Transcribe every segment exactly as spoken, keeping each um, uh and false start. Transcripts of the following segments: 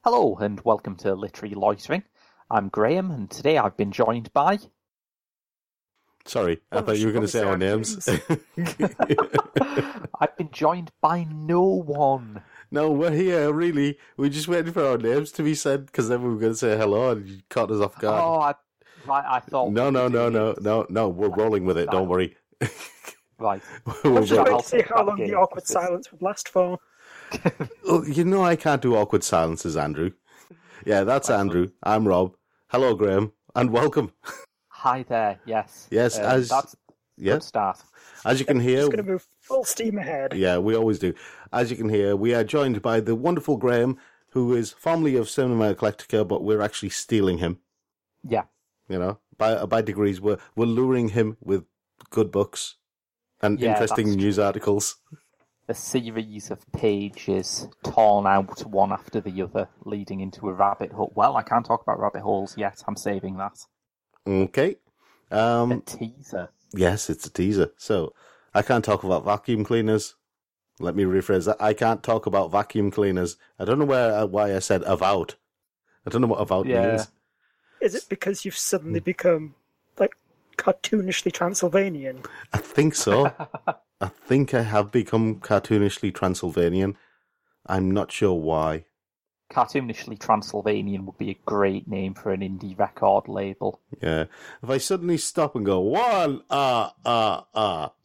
Hello and welcome to Literary Loitering. I'm Graham and today I've been joined by... Sorry, I Oh, thought you were going to say our names. I've been joined by no one. No, we're here, really. We're just waiting for our names to be said, because then we were going to say hello and you caught us off guard. Oh, I, right, I thought... No, we no, were no, doing no, it. no, no, we're rolling with it, don't worry. Right. We'll I'm just go- waiting I'll to see take how that long game. the awkward silence would last for. Oh, you know I can't do awkward silences, Andrew. Yeah, that's Right, Andrew. I'm Rob. Hello, Graham, and welcome. Hi there, yes. Yes, Um, as- That's a Yeah, good start. as you can hear... Just going to move full steam ahead. Yeah, we always do. As you can hear, we are joined by the wonderful Graham, who is formerly of Cinema Eclectica, but we're actually stealing him. Yeah. You know, by by degrees, we're we're luring him with good books and Yeah, interesting that's news articles. A series of pages torn out one after the other, leading into a rabbit hole. Well, I can't talk about rabbit holes yet. I'm saving that. Okay. A Um. teaser. Yes, it's a teaser. So I can't talk about vacuum cleaners. Let me rephrase that. I can't talk about vacuum cleaners. I don't know where uh, why I said avowed. I don't know what avowed Yeah. means. Is it because you've suddenly Hmm. become, like, cartoonishly Transylvanian? I think so. I think I have become cartoonishly Transylvanian. I'm not sure why. Cartoonishly Transylvanian would be a great name for an indie record label. Yeah. If I suddenly stop and go, one, ah, ah, ah.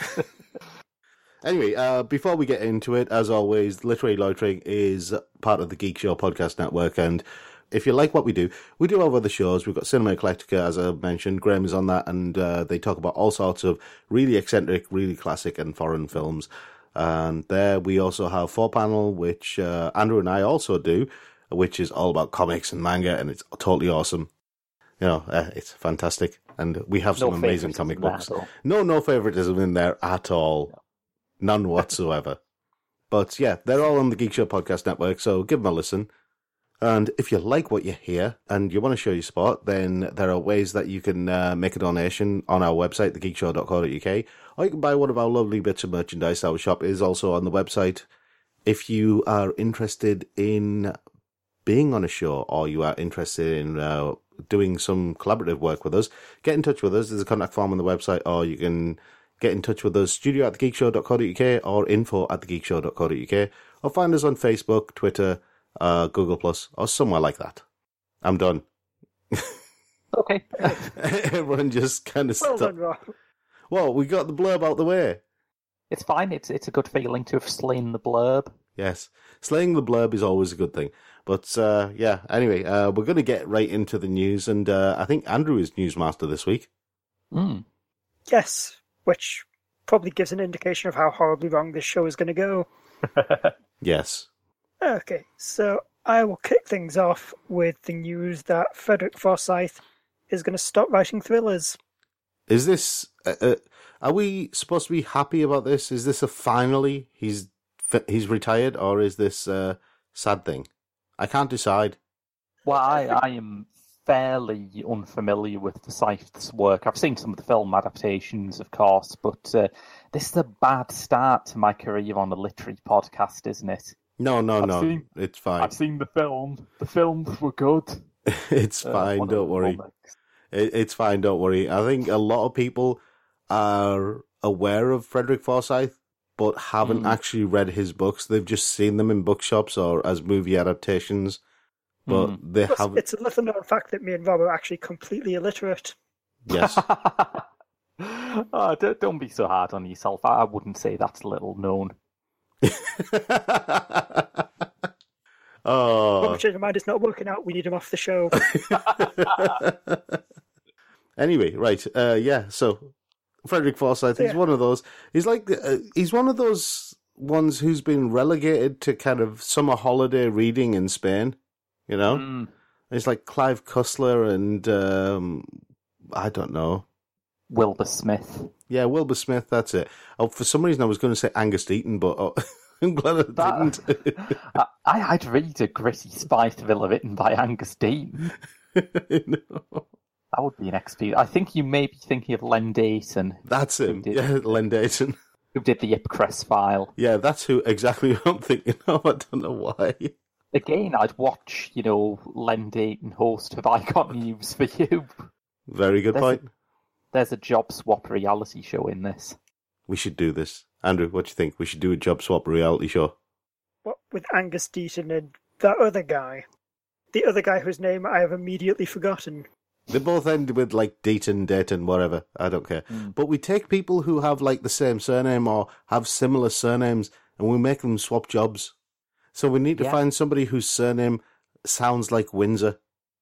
Anyway, uh, before we get into it, as always, Literary Loitering is part of the Geek Show podcast network, and if you like what we do, we do have other shows. We've got Cinema Eclectica, as I mentioned. Graham is on that, and uh, they talk about all sorts of really eccentric, really classic and foreign films. And there we also have Four Panel, which uh, Andrew and I also do, which is all about comics and manga, and it's totally awesome. You know, uh, it's fantastic. And we have some No amazing favouritism comic there, books. though. No, no favoritism in there at all. None whatsoever. But yeah, they're all on the Geek Show Podcast Network, so give them a listen. And if you like what you hear and you want to show your support, then there are ways that you can uh, make a donation on our website, the geek show dot co dot U K, or you can buy one of our lovely bits of merchandise. Our shop is also on the website. If you are interested in being on a show, or you are interested in uh, doing some collaborative work with us, get in touch with us. There's a contact form on the website, or you can get in touch with us, studio at the geek show dot co dot U K or info at the geek show dot co dot U K, or find us on Facebook, Twitter, uh, Google Plus, or somewhere like that. I'm done. Okay. Everyone just kind of Well stopped. done, Rob. Well, we got the blurb out the way. It's fine. It's it's a good feeling to have slain the blurb. Yes, slaying the blurb is always a good thing. But uh, yeah, anyway, uh, we're going to get right into the news, and uh, I think Andrew is newsmaster this week. Mm. Yes, which probably gives an indication of how horribly wrong this show is going to go. Yes. Okay, so I will kick things off with the news that Frederick Forsyth is going to stop writing thrillers. Is this? Uh, uh, are we supposed to be happy about this? Is this a finally he's he's retired, or is this a sad thing? I can't decide. Well, I, I am fairly unfamiliar with Forsyth's work. I've seen some of the film adaptations, of course, but uh, this is a bad start to my career on a literary podcast, isn't it? No, no, I've no. seen- It's fine. I've seen the film. The films were good. It's Uh, fine. one of Don't the worry. comics. It, it's fine. Don't worry. I think a lot of people are aware of Frederick Forsyth, but haven't Mm. actually read his books. They've just seen them in bookshops or as movie adaptations, but Mm. they Plus, haven't. it's a little known fact that me and Rob are actually completely illiterate. Yes. oh, don't, don't be so hard on yourself. I wouldn't say that's little known. Oh. Robert changed my mind, it's not working out, we need him off the show. Anyway, right. Uh, yeah. So Frederick Forsyth, he's Yeah. one of those. He's like uh, he's one of those ones who's been relegated to kind of summer holiday reading in Spain. You know, Mm. it's like Clive Cussler and um, I don't know. Wilbur Smith. Yeah, Wilbur Smith. That's it. Oh, for some reason I was going to say Angus Deaton, but oh, I'm glad I That- didn't. I, I'd read a gritty spy thriller written by Angus Dean. No. That would be an experience. I think you may be thinking of Len Dayton, That's him. did. Yeah, Len Dayton. who did the Ipcress file. Yeah, that's who exactly who I'm thinking of. I don't know why. Again, I'd watch, you know, Len Dayton host Have I Got News for You? Very good There's point. A, there's a job swap reality show in this. We should do this. Andrew, what do you think? We should do a job swap reality show. What, with Angus Deaton and that other guy? The other guy whose name I have immediately forgotten. They both end with, like, Deaton, Dayton, whatever. I don't care. Mm. But we take people who have, like, the same surname or have similar surnames, and we make them swap jobs. So we need to Yeah. find somebody whose surname sounds like Windsor.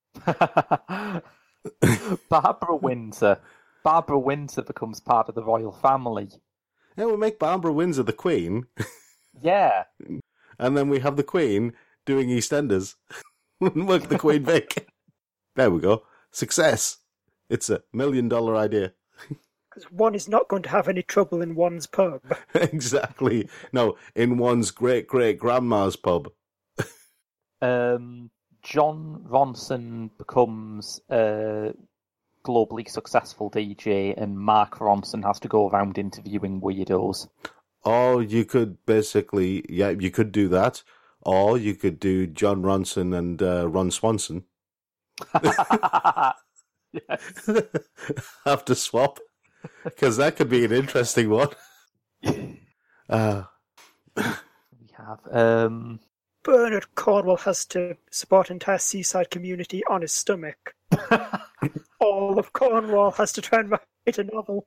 Barbara Windsor. Barbara Windsor becomes part of the royal family. Yeah, we make Barbara Windsor the Queen, Yeah. and then we have the Queen doing EastEnders. And work the Queen Vic. There we go. Success. It's a million dollar idea. Because one is not going to have any trouble in one's pub. Exactly. No, in one's great great grandma's pub. Um, John Ronson becomes a globally successful D J, and Mark Ronson has to go around interviewing weirdos. Or you could basically, yeah, you could do that. Or you could do John Ronson and uh, Ron Swanson. Yes. Have to swap. Because that could be an interesting one. Uh, We have um, Bernard Cornwell has to support an entire seaside community on his stomach. All of Cornwall has to try and write a novel.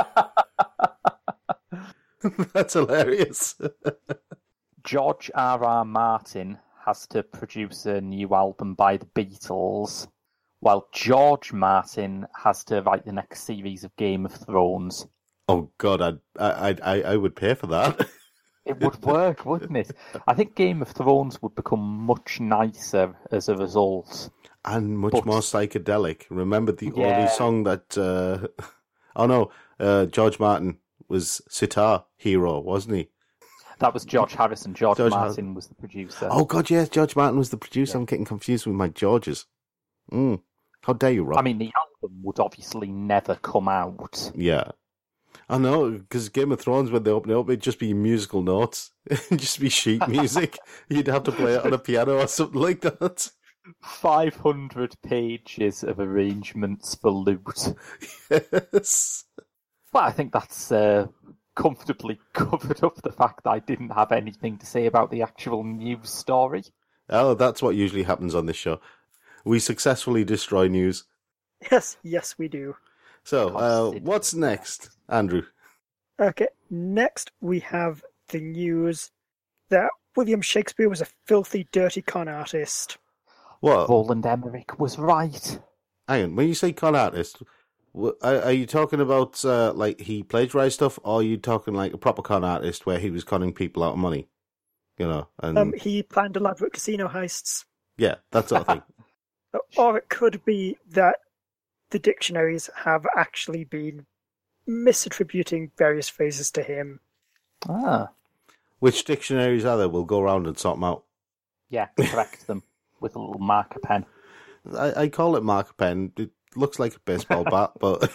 that's hilarious. George R. R. Martin has to produce a new album by the Beatles, while George Martin has to write the next series of Game of Thrones. Oh God, I'd, I, I, I would pay for that. It would work, wouldn't it? I think Game of Thrones would become much nicer as a result. And much But- more psychedelic. Remember the Yeah. only song that... Uh, oh no, uh, George Martin was Sitar Hero, wasn't he? That was George Harrison. George, George Martin was the producer. Oh God, yes, George Martin was the producer. I'm getting confused with my Georges. Mm. How dare you, Rob? I mean, the album would obviously never come out. Yeah. I know, because Game of Thrones, when they open it up, it'd just be musical notes. It'd just be sheet music. You'd have to play it on a piano or something like that. five hundred pages of arrangements for loot. Yes. Well, I think that's uh, comfortably covered up the fact that I didn't have anything to say about the actual news story. Oh, that's what usually happens on this show. We successfully destroy news. Yes, yes, we do. So, uh, Consider what's it. next, Andrew? Okay, next we have the news that William Shakespeare was a filthy, dirty con artist. What? Roland Emmerich was right. Hang on, when you say con artist, wh- are, are you talking about, uh, like, he plagiarized stuff, or are you talking like a proper con artist where he was conning people out of money? You know, and Um, he planned elaborate casino heists. yeah, that sort of thing. Or it could be that the dictionaries have actually been misattributing various phrases to him. Ah, Which dictionaries are there? We'll go around and sort them out. yeah, correct them with a little marker pen. I, I call it marker pen. It looks like a baseball bat, but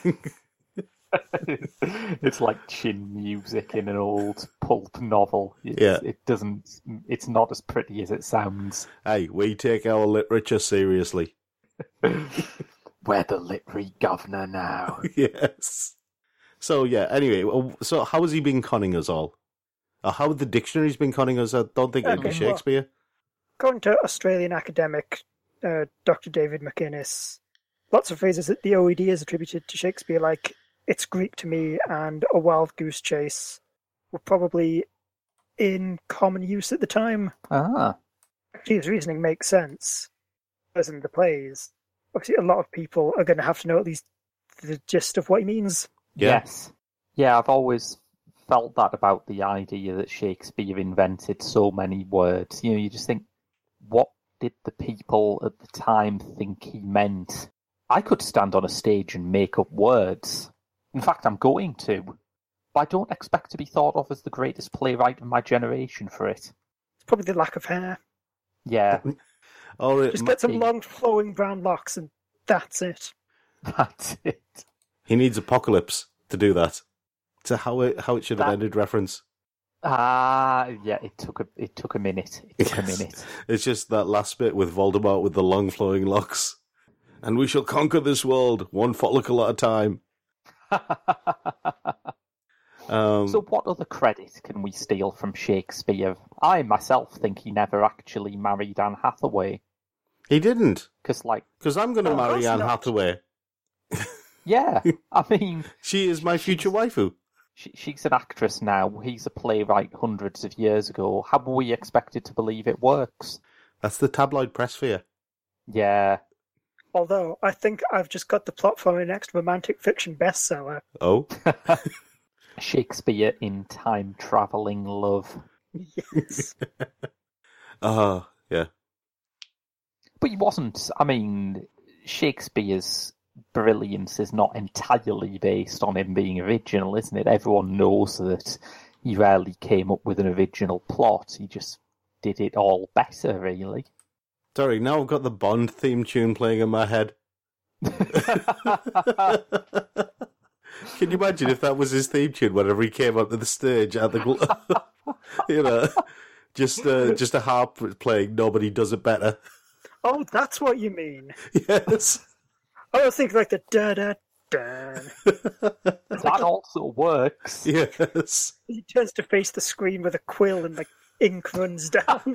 It's like chin music in an old pulp novel. It's, Yeah. It doesn't. It's not as pretty as it sounds. hey, we take our literature seriously. We're the literary governor now. Yes. So yeah. Anyway, well, so how has he been conning us all? Or how have the dictionaries been conning us? I don't think it'd be Okay, well- Shakespeare. According to Australian academic uh, Doctor David McInnes, lots of phrases that the O E D has attributed to Shakespeare, like "it's Greek to me" and "a wild goose chase," were probably in common use at the time. Ah, Actually, his reasoning makes sense, as in the plays. Obviously, a lot of people are going to have to know at least the gist of what he means. Yeah. yes. Yeah, I've always felt that about the idea that Shakespeare invented so many words. You know, you just think, what did the people at the time think he meant? I could stand on a stage and make up words. In fact, I'm going to. But I don't expect to be thought of as the greatest playwright of my generation for it. It's probably the lack of hair. Yeah, Or it, Just get some He- long, flowing brown locks, and that's it. that's it. he needs Apocalypse to do that. To how it how it should have That- ended reference. Ah, yeah, it took a it took a minute. It took Yes. a minute. It's just that last bit with Voldemort with the long flowing locks. And we shall conquer this world, one follicle at a time. Um, So what other credit can we steal from Shakespeare? I myself think he never actually married Anne Hathaway. he didn't, Because, like, because I'm going to Oh, marry that's Anne not- Hathaway. yeah, I mean, She is my future waifu. she, she's an actress now. He's a playwright hundreds of years ago. How are we expected to believe it works? That's the tabloid press for you. Yeah. Although, I think I've just got the plot for my next romantic fiction bestseller. Oh, Shakespeare in time-travelling love. Yes. ah, yeah. But he wasn't. I mean, Shakespeare's brilliance is not entirely based on him being original, isn't it? Everyone knows that he rarely came up with an original plot. He just did it all better, really. Sorry, now I've got the Bond theme tune playing in my head. Can you imagine if that was his theme tune whenever he came onto the stage at the, gl- you know, just uh, just a harp playing. Nobody does it better. Oh, that's what you mean. Yes. I was thinking like the da da da. That also works. Yes. He turns to face the screen with a quill and the ink runs down.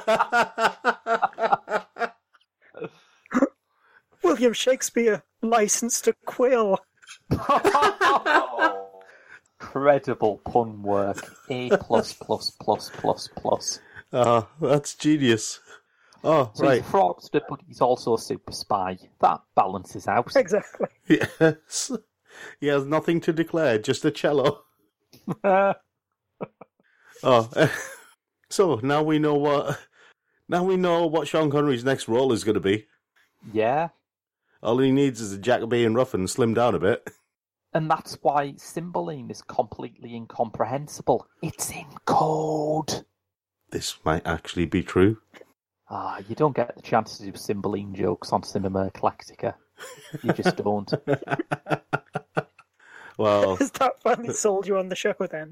William Shakespeare licensed a quill. Incredible pun work. A plus plus plus plus plus. Ah, that's genius. Oh, So right. he's a fraudster, but he's also a super spy. That balances out. Exactly. Yes. He has nothing to declare, just a cello. Oh, so now we know what. Now we know what Sean Connery's next role is going to be. Yeah. All he needs is a Jacobean rough and slim down a bit. And that's why Cymbeline is completely incomprehensible. It's in code. This might actually be true. Ah, you don't get the chance to do Cymbeline jokes on Cinema Eclectica. You just don't. Well, Has that finally sold you on the show then?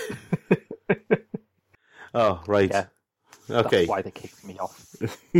oh, right. Yeah. Okay. That's why they kicked me off.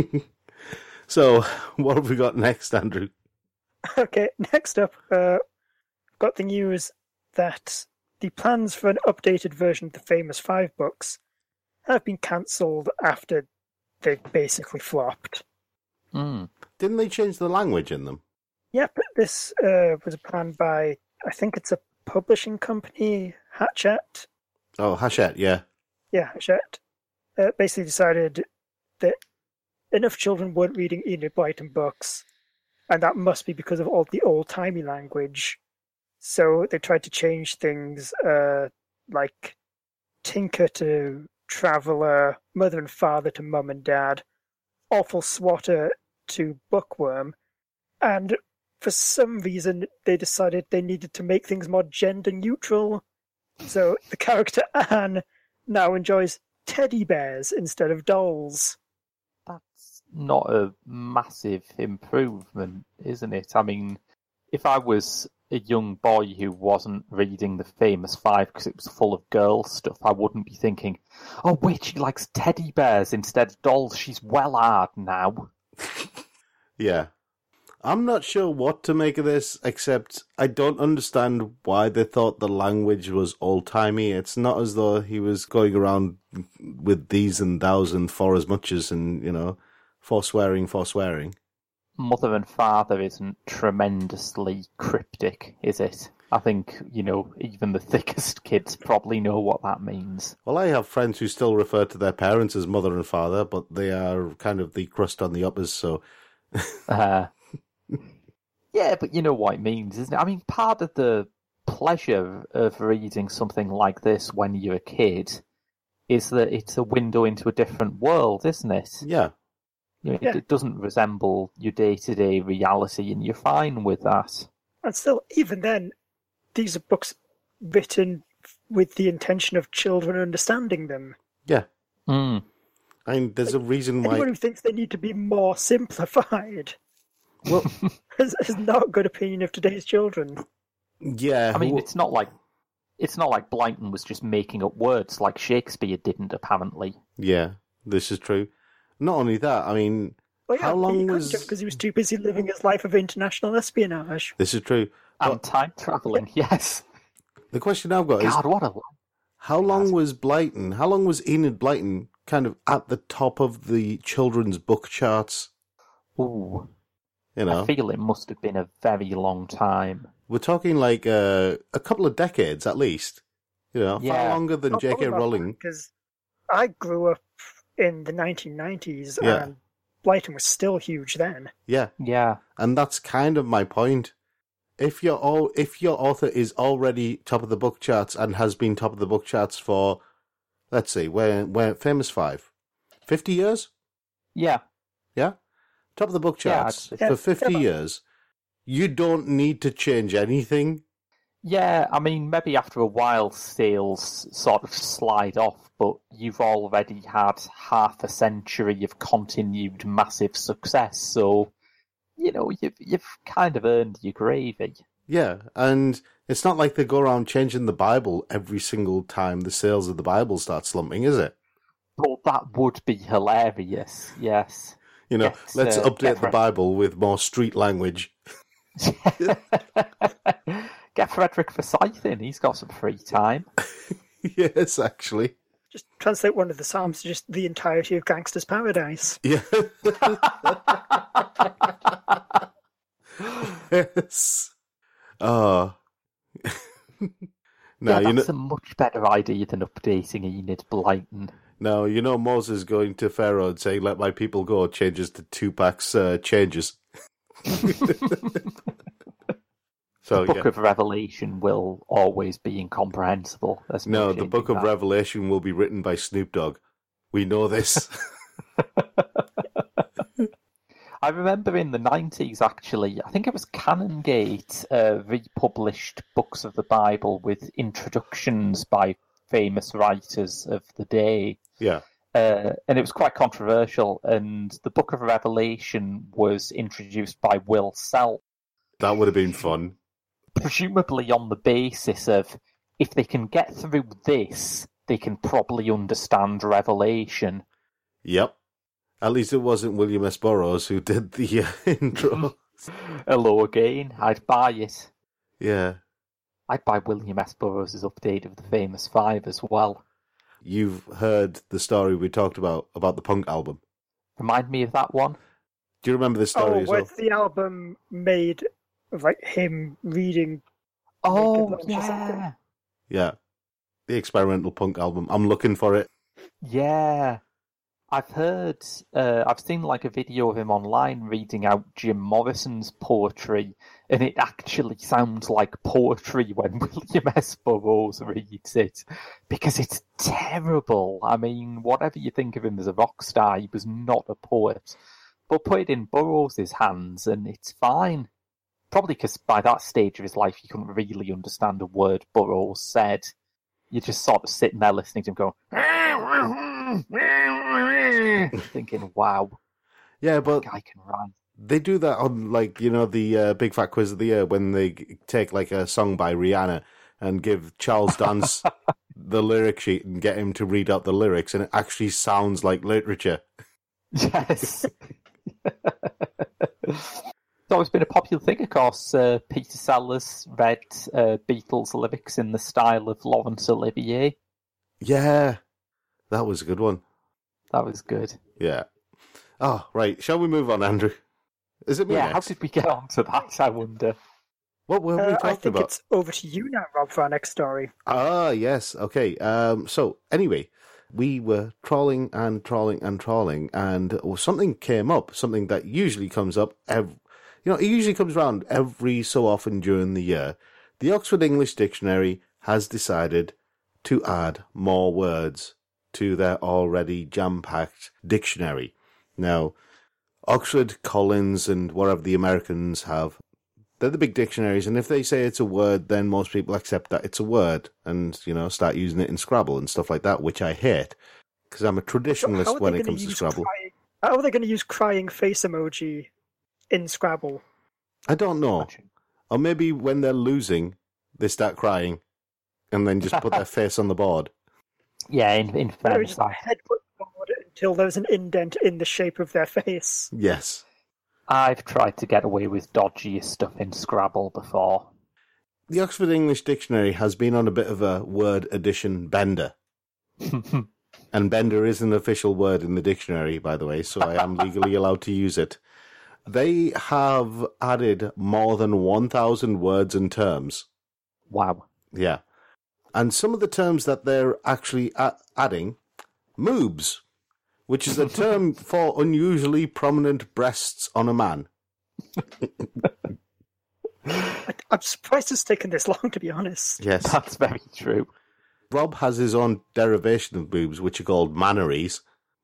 So, what have we got next, Andrew? Okay, next up, uh, got the news that the plans for an updated version of the famous five books have been cancelled after they basically flopped. Mm. Didn't they change the language in them? Yep, this uh, was a plan by, I think it's a publishing company, Hachette. Oh, Hachette, yeah. Yeah, Hachette. Uh, basically decided that enough children weren't reading Enid Blyton books, and that must be because of all the old-timey language. So they tried to change things uh, like Tinker to Traveller, Mother and Father to Mum and Dad, Awful Swatter to Bookworm, and for some reason they decided they needed to make things more gender neutral. So the character Anne now enjoys teddy bears instead of dolls. That's not a massive improvement, isn't it? I mean, if I was a young boy who wasn't reading the famous five because it was full of girl stuff, I wouldn't be thinking, oh wait, she likes teddy bears instead of dolls. She's well hard now. Yeah. I'm not sure what to make of this, except I don't understand why they thought the language was old-timey. It's not as though he was going around with these and thous and for as much as, and, you know, forswearing, forswearing. Mother and Father isn't tremendously cryptic, is it? I think, you know, even the thickest kids probably know what that means. Well, I have friends who still refer to their parents as mother and father, but they are kind of the crust on the uppers, so... Uh, yeah, but you know what it means, isn't it? I mean, part of the pleasure of reading something like this when you're a kid is that it's a window into a different world, isn't it? Yeah. You know, Yeah. it, it doesn't resemble your day-to-day reality, and you're fine with that. And still, even then, these are books written with the intention of children understanding them. Yeah. Mm. I mean, there's a reason why... Anyone who thinks they need to be more simplified Well, has, has not a good opinion of today's children. yeah. I mean, well- it's not like it's not like Blyton was just making up words like Shakespeare didn't, apparently. Yeah, this is true. Not only that, I mean, Well, yeah, how long was... because he was too busy living his life of international espionage. This is true. And But time travelling, yes. the question I've got is, God, what a... how long was Blyton, how long was Enid Blyton kind of at the top of the children's book charts? Ooh, You know, I feel it must have been a very long time. we're talking like uh, a couple of decades at least. You know, far Yeah. longer than J K Rowling. Because I grew up in the nineteen nineties, Yeah. and Blyton was still huge then. Yeah, Yeah. and that's kind of my point. If your all, if your author is already top of the book charts and has been top of the book charts for, let's see, where where Famous Five, fifty years, Yeah. yeah, top of the book Yeah, charts I'd say- for fifty Yeah. years, you don't need to change anything. Yeah, I mean, maybe after a while sales sort of slide off, but you've already had half a century of continued massive success, so, you know, you've, you've kind of earned your gravy. Yeah, and it's not like they go around changing the Bible every single time the sales of the Bible start slumping, is it? But that would be hilarious, yes. You know, Get, let's uh, update get the Fred- Bible with more street language. Get Frederick Forsyth in, he's got some free time. Yes, actually. Just translate one of the Psalms to just the entirety of Gangster's Paradise. Yeah. Yes. Oh. Now, yeah, you know, that's a much better idea than updating Enid Blyton. now, you know Moses going to Pharaoh and saying, let my people go, changes to Tupac's uh, changes. So, The Book yeah. of Revelation will always be incomprehensible. There's No, no the changing Book of that. Revelation will be written by Snoop Dogg. We know this. I remember in the nineties, actually, I think it was Canongate uh, republished books of the Bible with introductions by famous writers of the day. Yeah. Uh, and it was quite controversial. And the Book of Revelation was introduced by Will Self, That would have been fun. presumably on the basis of if they can get through this, they can probably understand Revelation. Yep. At least it wasn't William S. Burroughs who did the uh, intro. Hello again, I'd buy it. Yeah. I'd buy William S. Burroughs' update of the Famous Five as well. You've heard the story we talked about, about the punk album. Remind me of that one. Do you remember this story Oh, as well? with the album made of like him reading. Oh, Naked Lunch or something. yeah. Yeah. The experimental punk album. I'm looking for it. Yeah. I've heard, uh, I've seen like a video of him online reading out Jim Morrison's poetry, and it actually sounds like poetry when William S. Burroughs reads it, because it's terrible. I mean, whatever you think of him as a rock star, he was not a poet. But put it in Burroughs' hands, and it's fine. Probably because by that stage of his life, he couldn't really understand a word Burroughs said. You're just sort of sitting there listening to him go, thinking, wow, Yeah, but guy can write. they do that on, like, you know, the uh, Big Fat Quiz of the Year when they g- take, like, a song by Rihanna and give Charles Dance the lyric sheet and get him to read out the lyrics, and it actually sounds like literature. Yes. It's always been a popular thing, of course. Uh, Peter Sellers read uh, Beatles lyrics in the style of Laurence Olivier. Yeah. That was a good one. That was good. Yeah. Oh, right. Shall we move on, Andrew? Is it me Yeah, next? how did we get on to that, I wonder? What were we Uh, talking I think about? it's over to you now, Rob, for our next story. Ah, yes. Okay. Um, so, anyway, we were trawling and trawling and trawling, and something came up, something that usually comes up, every, you know, it usually comes around every so often during the year. The Oxford English Dictionary has decided to add more words to their already jam-packed dictionary. Now, Oxford, Collins, and whatever the Americans have, they're the big dictionaries, and if they say it's a word, then most people accept that it's a word and, you know, start using it in Scrabble and stuff like that, which I hate, because I'm a So traditionalist how are when they it gonna comes to use Scrabble. crying- How are they going to use crying face emoji in Scrabble? I don't know. Or maybe when they're losing, they start crying. and then just put their face on the board. Yeah, in, in They would fairness, just I, headbutt the board until there was an indent in the shape of their face. Yes. I've tried to get away with dodgier stuff in Scrabble before. The Oxford English Dictionary has been on a bit of a word addition bender. And bender is an official word in the dictionary, by the way, so I am legally allowed to use it. They have added more than one thousand words and terms. Wow. Yeah. And some of the terms that they're actually a- adding, moobs, which is a term for unusually prominent breasts on a man. I, I'm surprised it's taken this long, to be honest. Yes. That's very true. Rob has his own derivation of boobs, which are called manneries.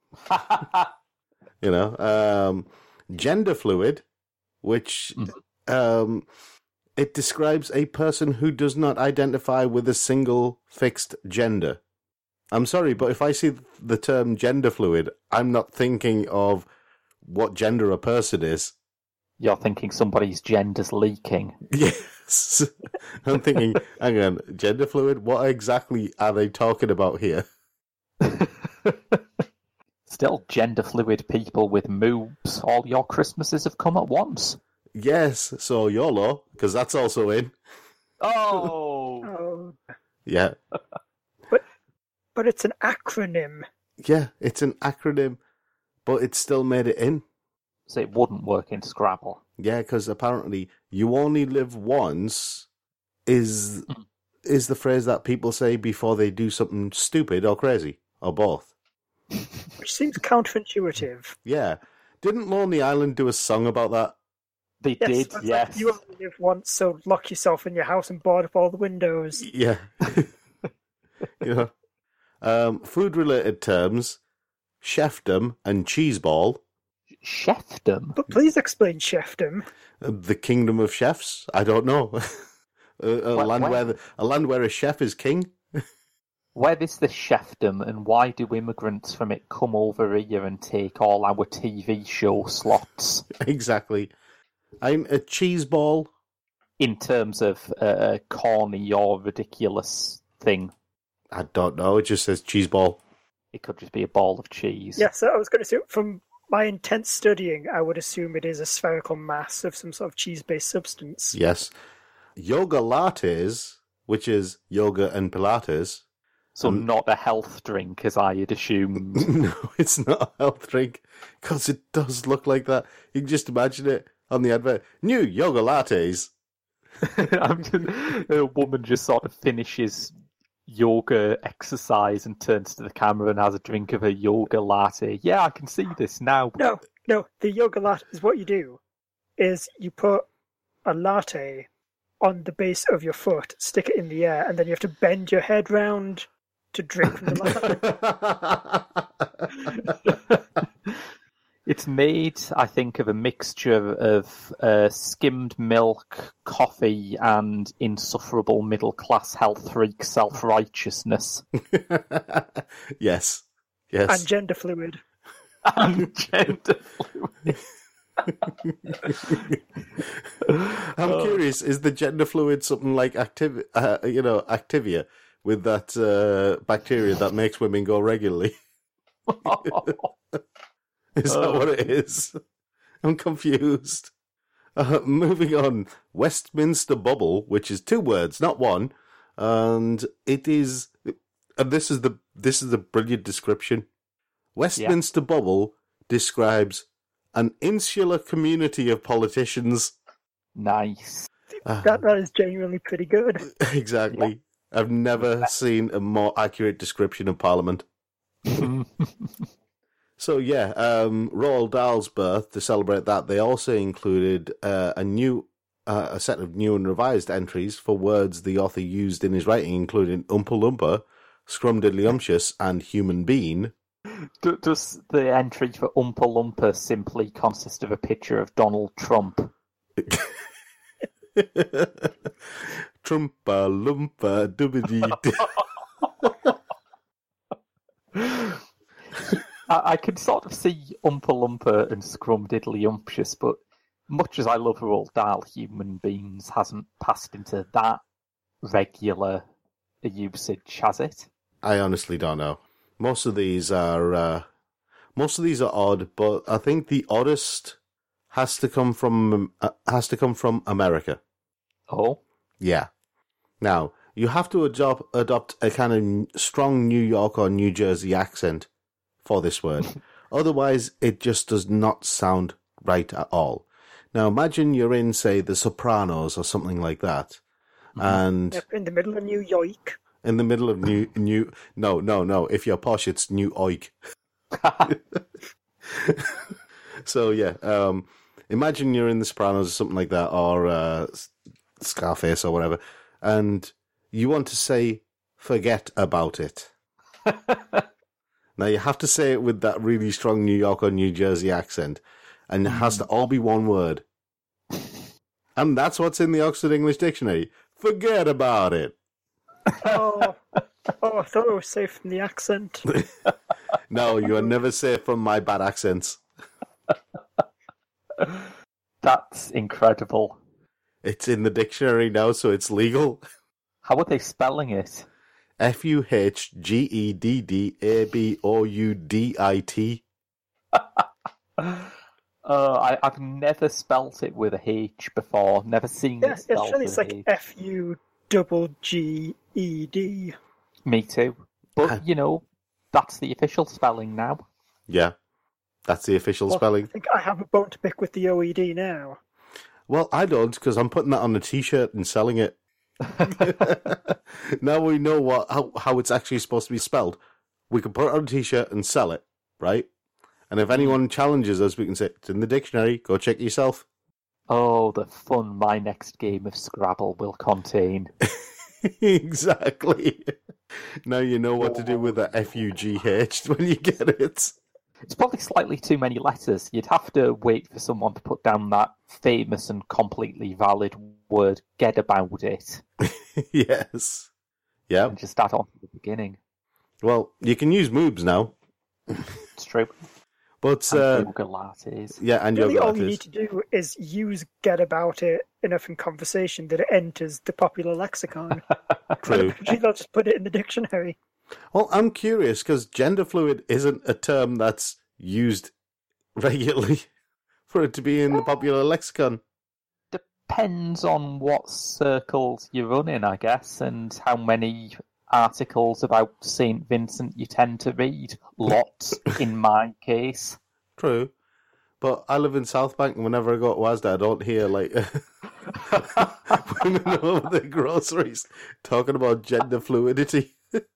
You know, um, gender fluid, which um, it describes a person who does not identify with a single fixed gender. I'm sorry, but if I see the term gender fluid, I'm not thinking of what gender a person is. You're thinking somebody's gender's leaking. Yes. I'm thinking, hang on, gender fluid? What exactly are they talking about here? Still gender fluid people with moobs. All your Christmases have come at once. Yes, so YOLO, because that's also in. Oh! Oh, Yeah. but it's an acronym. Yeah, it's an acronym, but it still made it in. So it wouldn't work in Scrabble. Yeah, because apparently you only live once is is the phrase that people say before they do something stupid or crazy, or both. Which seems counterintuitive. Yeah. Didn't Lonely Island do a song about that? They Yes, did, it's like, yes. you only live once, so lock yourself in your house and board up all the windows. Yeah. You know. Um, food-related terms, chefdom and cheeseball. Chefdom? But please explain chefdom. Uh, The kingdom of chefs? I don't know. a, a, Well, land well- where the, a land where a chef is king? Where is the chefdom, and why do immigrants from it come over here and take all our T V show slots? Exactly. I'm a cheeseball. In terms of uh, a corny or ridiculous thing. I don't know. It just says cheeseball. It could just be a ball of cheese. Yes, I was going to say, from my intense studying, I would assume it is a spherical mass of some sort of cheese-based substance. Yes. Yoga lattes, which is yoga and Pilates. So Um, not a health drink, as I had assumed. No, it's not a health drink, because it does look like that. You can just imagine it on the advert. New yoga lattes. I'm just, a woman just sort of finishes yoga exercise and turns to the camera and has a drink of a yoga latte. Yeah, I can see this now. No, no, the yoga latte is what you do, is you put a latte on the base of your foot, stick it in the air, and then you have to bend your head round to drink from the latte. It's made, I think, of a mixture of uh, skimmed milk, coffee, and insufferable middle-class health freak self-righteousness. Yes. Yes. And gender fluid. And gender fluid. I'm curious, is the gender fluid something like Activ- uh, you know, Activia with that uh, bacteria that makes women go regularly? Is that what it is? I'm confused. Uh, moving on, Westminster Bubble, which is two words, not one, and it is, and this is the this is the brilliant description. Westminster yeah. Bubble describes an insular community of politicians. Nice. Uh, That that is genuinely pretty good. Exactly. Yeah. I've never seen a more accurate description of Parliament. So yeah, um, Roald Dahl's birth, to celebrate that, they also included uh, a new, uh, a set of new and revised entries for words the author used in his writing, including Oompa Loompa, Scrumdiddlyumptious, and Human Being. Does the entry for Oompa Loompa simply consist of a picture of Donald Trump? Trumpa Loompa Doobity. I, I can sort of see Oompa Loompa and Scrumdiddlyumptious, but much as I love Roald Dahl, Human Beings hasn't passed into that regular a usage, has it? I honestly don't know. Most of these are uh, most of these are odd, but I think the oddest has to come from uh, has to come from America. Oh, Yeah. Now you have to adopt adopt a kind of strong New York or New Jersey accent for this word. Otherwise, it just does not sound right at all. Now, imagine you're in, say, The Sopranos or something like that, mm-hmm. and yep, in the middle of New York. In the middle of New New no no no. If you're posh, it's New Oik. So yeah, um, imagine you're in The Sopranos or something like that, or uh, Scarface or whatever, and you want to say "forget about it." Now you have to say it with that really strong New York or New Jersey accent, and it has to all be one word. And that's what's in the Oxford English Dictionary. Forget about it. Oh, oh, I thought I was safe from the accent. No, you are never safe from my bad accents. That's incredible. It's in the dictionary now, so it's legal. How are they spelling it? F U H G E D D A B O U D I T. Uh, I, I've never spelt it with a H before. Never seen Yeah, it spelled it's, it's with like a H. F U double G E D. Me too. But, you know, that's the official spelling now. Yeah, that's the official Well, spelling. I think I have a bone to pick with the O E D now. Well, I don't, because I'm putting that on a T-shirt and selling it. Now we know what how, how it's actually supposed to be spelled. We can put it on a T-shirt and sell it, right? And if anyone challenges us, we can say, it's in the dictionary, go check yourself. Oh, the fun my next game of Scrabble will contain. Exactly. Now you know what to do with the F U G H when you get it. It's probably slightly too many letters. You'd have to wait for someone to put down that famous and completely valid word, get about it. Yes. Yeah. And just add on to the beginning. Well, you can use moobs now. It's true. But, and uh, yoga lattes. Yeah, and really yoga all lattes. you need to do is use get about it enough in conversation that it enters the popular lexicon. True. They'll just put it in the dictionary. Well, I'm curious, because gender fluid isn't a term that's used regularly for it to be in the popular lexicon. Depends on what circles you run in, I guess, and how many articles about Saint Vincent you tend to read. Lots, in my case. True. But I live in South Bank, and whenever I go to Asda, I don't hear, like, women over their groceries talking about gender fluidity.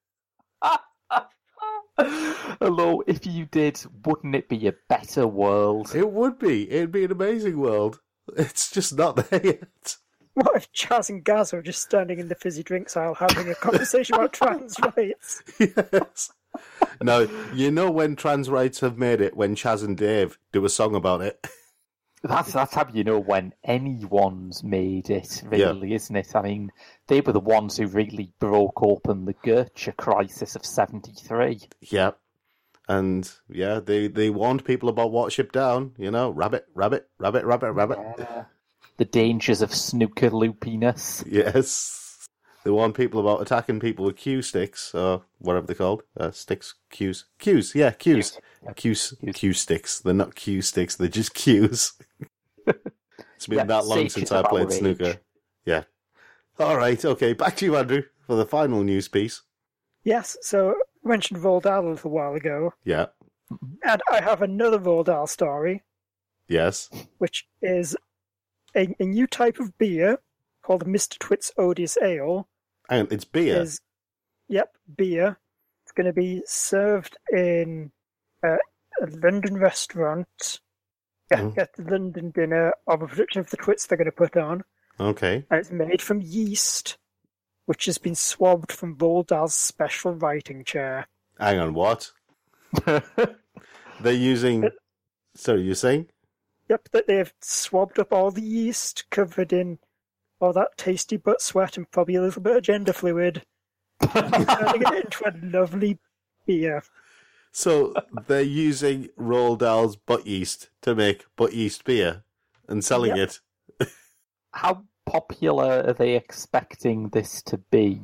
Although, if you did, wouldn't it be a better world? It would be. It'd be an amazing world. It's just not there yet. What if Chaz and Gaz are just standing in the fizzy drinks aisle having a conversation about trans rights? Yes. No, you know when trans rights have made it when Chaz and Dave do a song about it. That's that's how you know when anyone's made it, really, yeah. Isn't it? I mean, they were the ones who really broke open the Goethe crisis of seventy-three. Yeah. And, yeah, they, they warned people about Watership Down, you know, rabbit, rabbit, rabbit, rabbit, rabbit. Yeah. The dangers of snooker loopiness. Yes. They warned people about attacking people with cue sticks, or whatever they're called. Uh, sticks, cues. Cues, yeah, cues. Cues, cues. Cue sticks. They're not cue sticks, they're just cues. It's been yeah, that long since I played snooker. Yeah. All right, okay, back to you, Andrew, for the final news piece. Yes, so I mentioned Roald Dahl a little while ago. Yeah. And I have another Roald Dahl story. Yes. Which is a, a new type of beer called Mister Twit's Odious Ale. And it's beer? Is, yep, beer. It's going to be served in uh, a London restaurant. Yeah, oh. Get the London dinner of a production of the Twits they're going to put on. Okay. And it's made from yeast, which has been swabbed from Roald Dahl's special writing chair. Hang on, what? They're using... It, Sorry, you're saying? Yep, that they've swabbed up all the yeast, covered in all that tasty butt sweat and probably a little bit of gender fluid, and turning it into a lovely beer. So they're using Roald Dahl's butt yeast to make butt yeast beer and selling yep. it. How popular are they expecting this to be?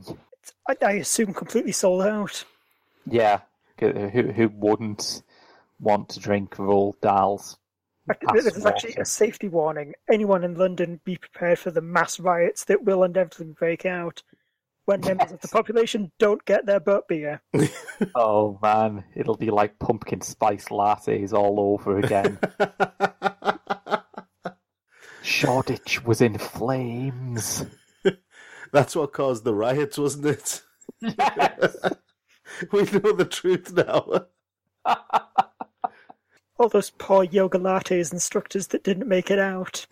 I, I assume completely sold out. Yeah, who who wouldn't want to drink Roald Dahl's? This is actually a safety warning. Anyone in London, be prepared for the mass riots that will inevitably break out when yes. members of the population don't get their butt beer. Oh man, it'll be like pumpkin spice lattes all over again. Shoreditch was in flames. That's what caused the riots, wasn't it? Yes. We know the truth now. All those poor yoga lattes instructors that didn't make it out.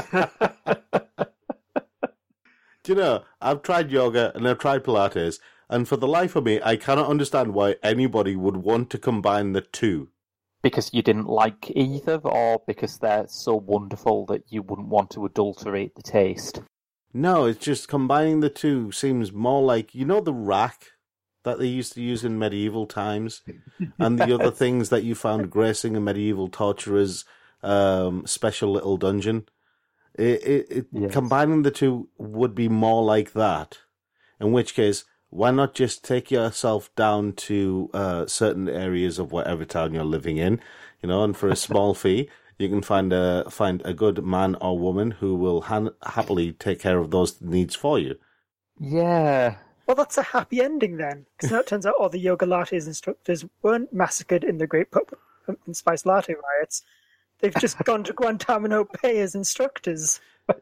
Do you know, I've tried yoga and I've tried Pilates, and for the life of me, I cannot understand why anybody would want to combine the two. Because you didn't like either, or because they're so wonderful that you wouldn't want to adulterate the taste? No, it's just combining the two seems more like, you know, the rack that they used to use in medieval times, and the other things that you found gracing a medieval torturer's um, special little dungeon. It, it, it yes. Combining the two would be more like that. In which case, why not just take yourself down to uh, certain areas of whatever town you're living in, you know, and for a small fee, you can find a find a good man or woman who will han- happily take care of those needs for you. Yeah. Well, that's a happy ending then, because now it turns out all the yoga lattes instructors weren't massacred in the Great Pumpkin Spice Latte riots. They've just gone to Guantanamo Bay as instructors.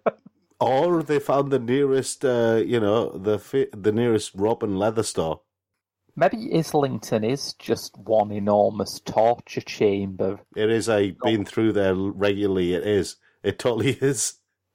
Or they found the nearest, uh, you know, the fi- the nearest rope and leather store. Maybe Islington is just one enormous torture chamber. It is. I've been through there regularly. It is. It totally is.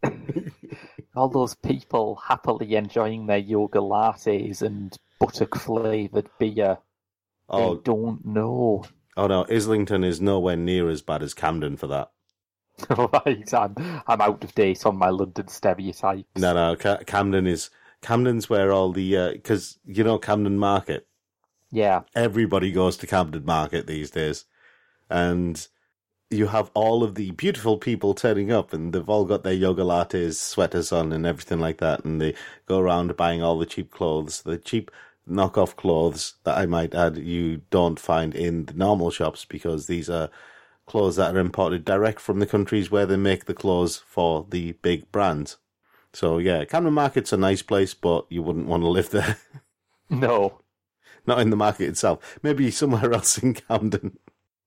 All those people happily enjoying their yoga lattes and butter-flavoured beer. Oh, they don't know. Oh no, Islington is nowhere near as bad as Camden for that. Right, I'm, I'm out of date on my London stereotypes. No, no, Ca- Camden is... Camden's where all the... Because, uh, you know Camden Market? Yeah. Everybody goes to Camden Market these days. And you have all of the beautiful people turning up, and they've all got their yoga lattes, sweaters on, and everything like that, and they go around buying all the cheap clothes, the cheap knockoff clothes that I might add you don't find in the normal shops, because these are clothes that are imported direct from the countries where they make the clothes for the big brands. So yeah, Camden Market's a nice place, but you wouldn't want to live there. No. Not in the market itself. Maybe somewhere else in Camden.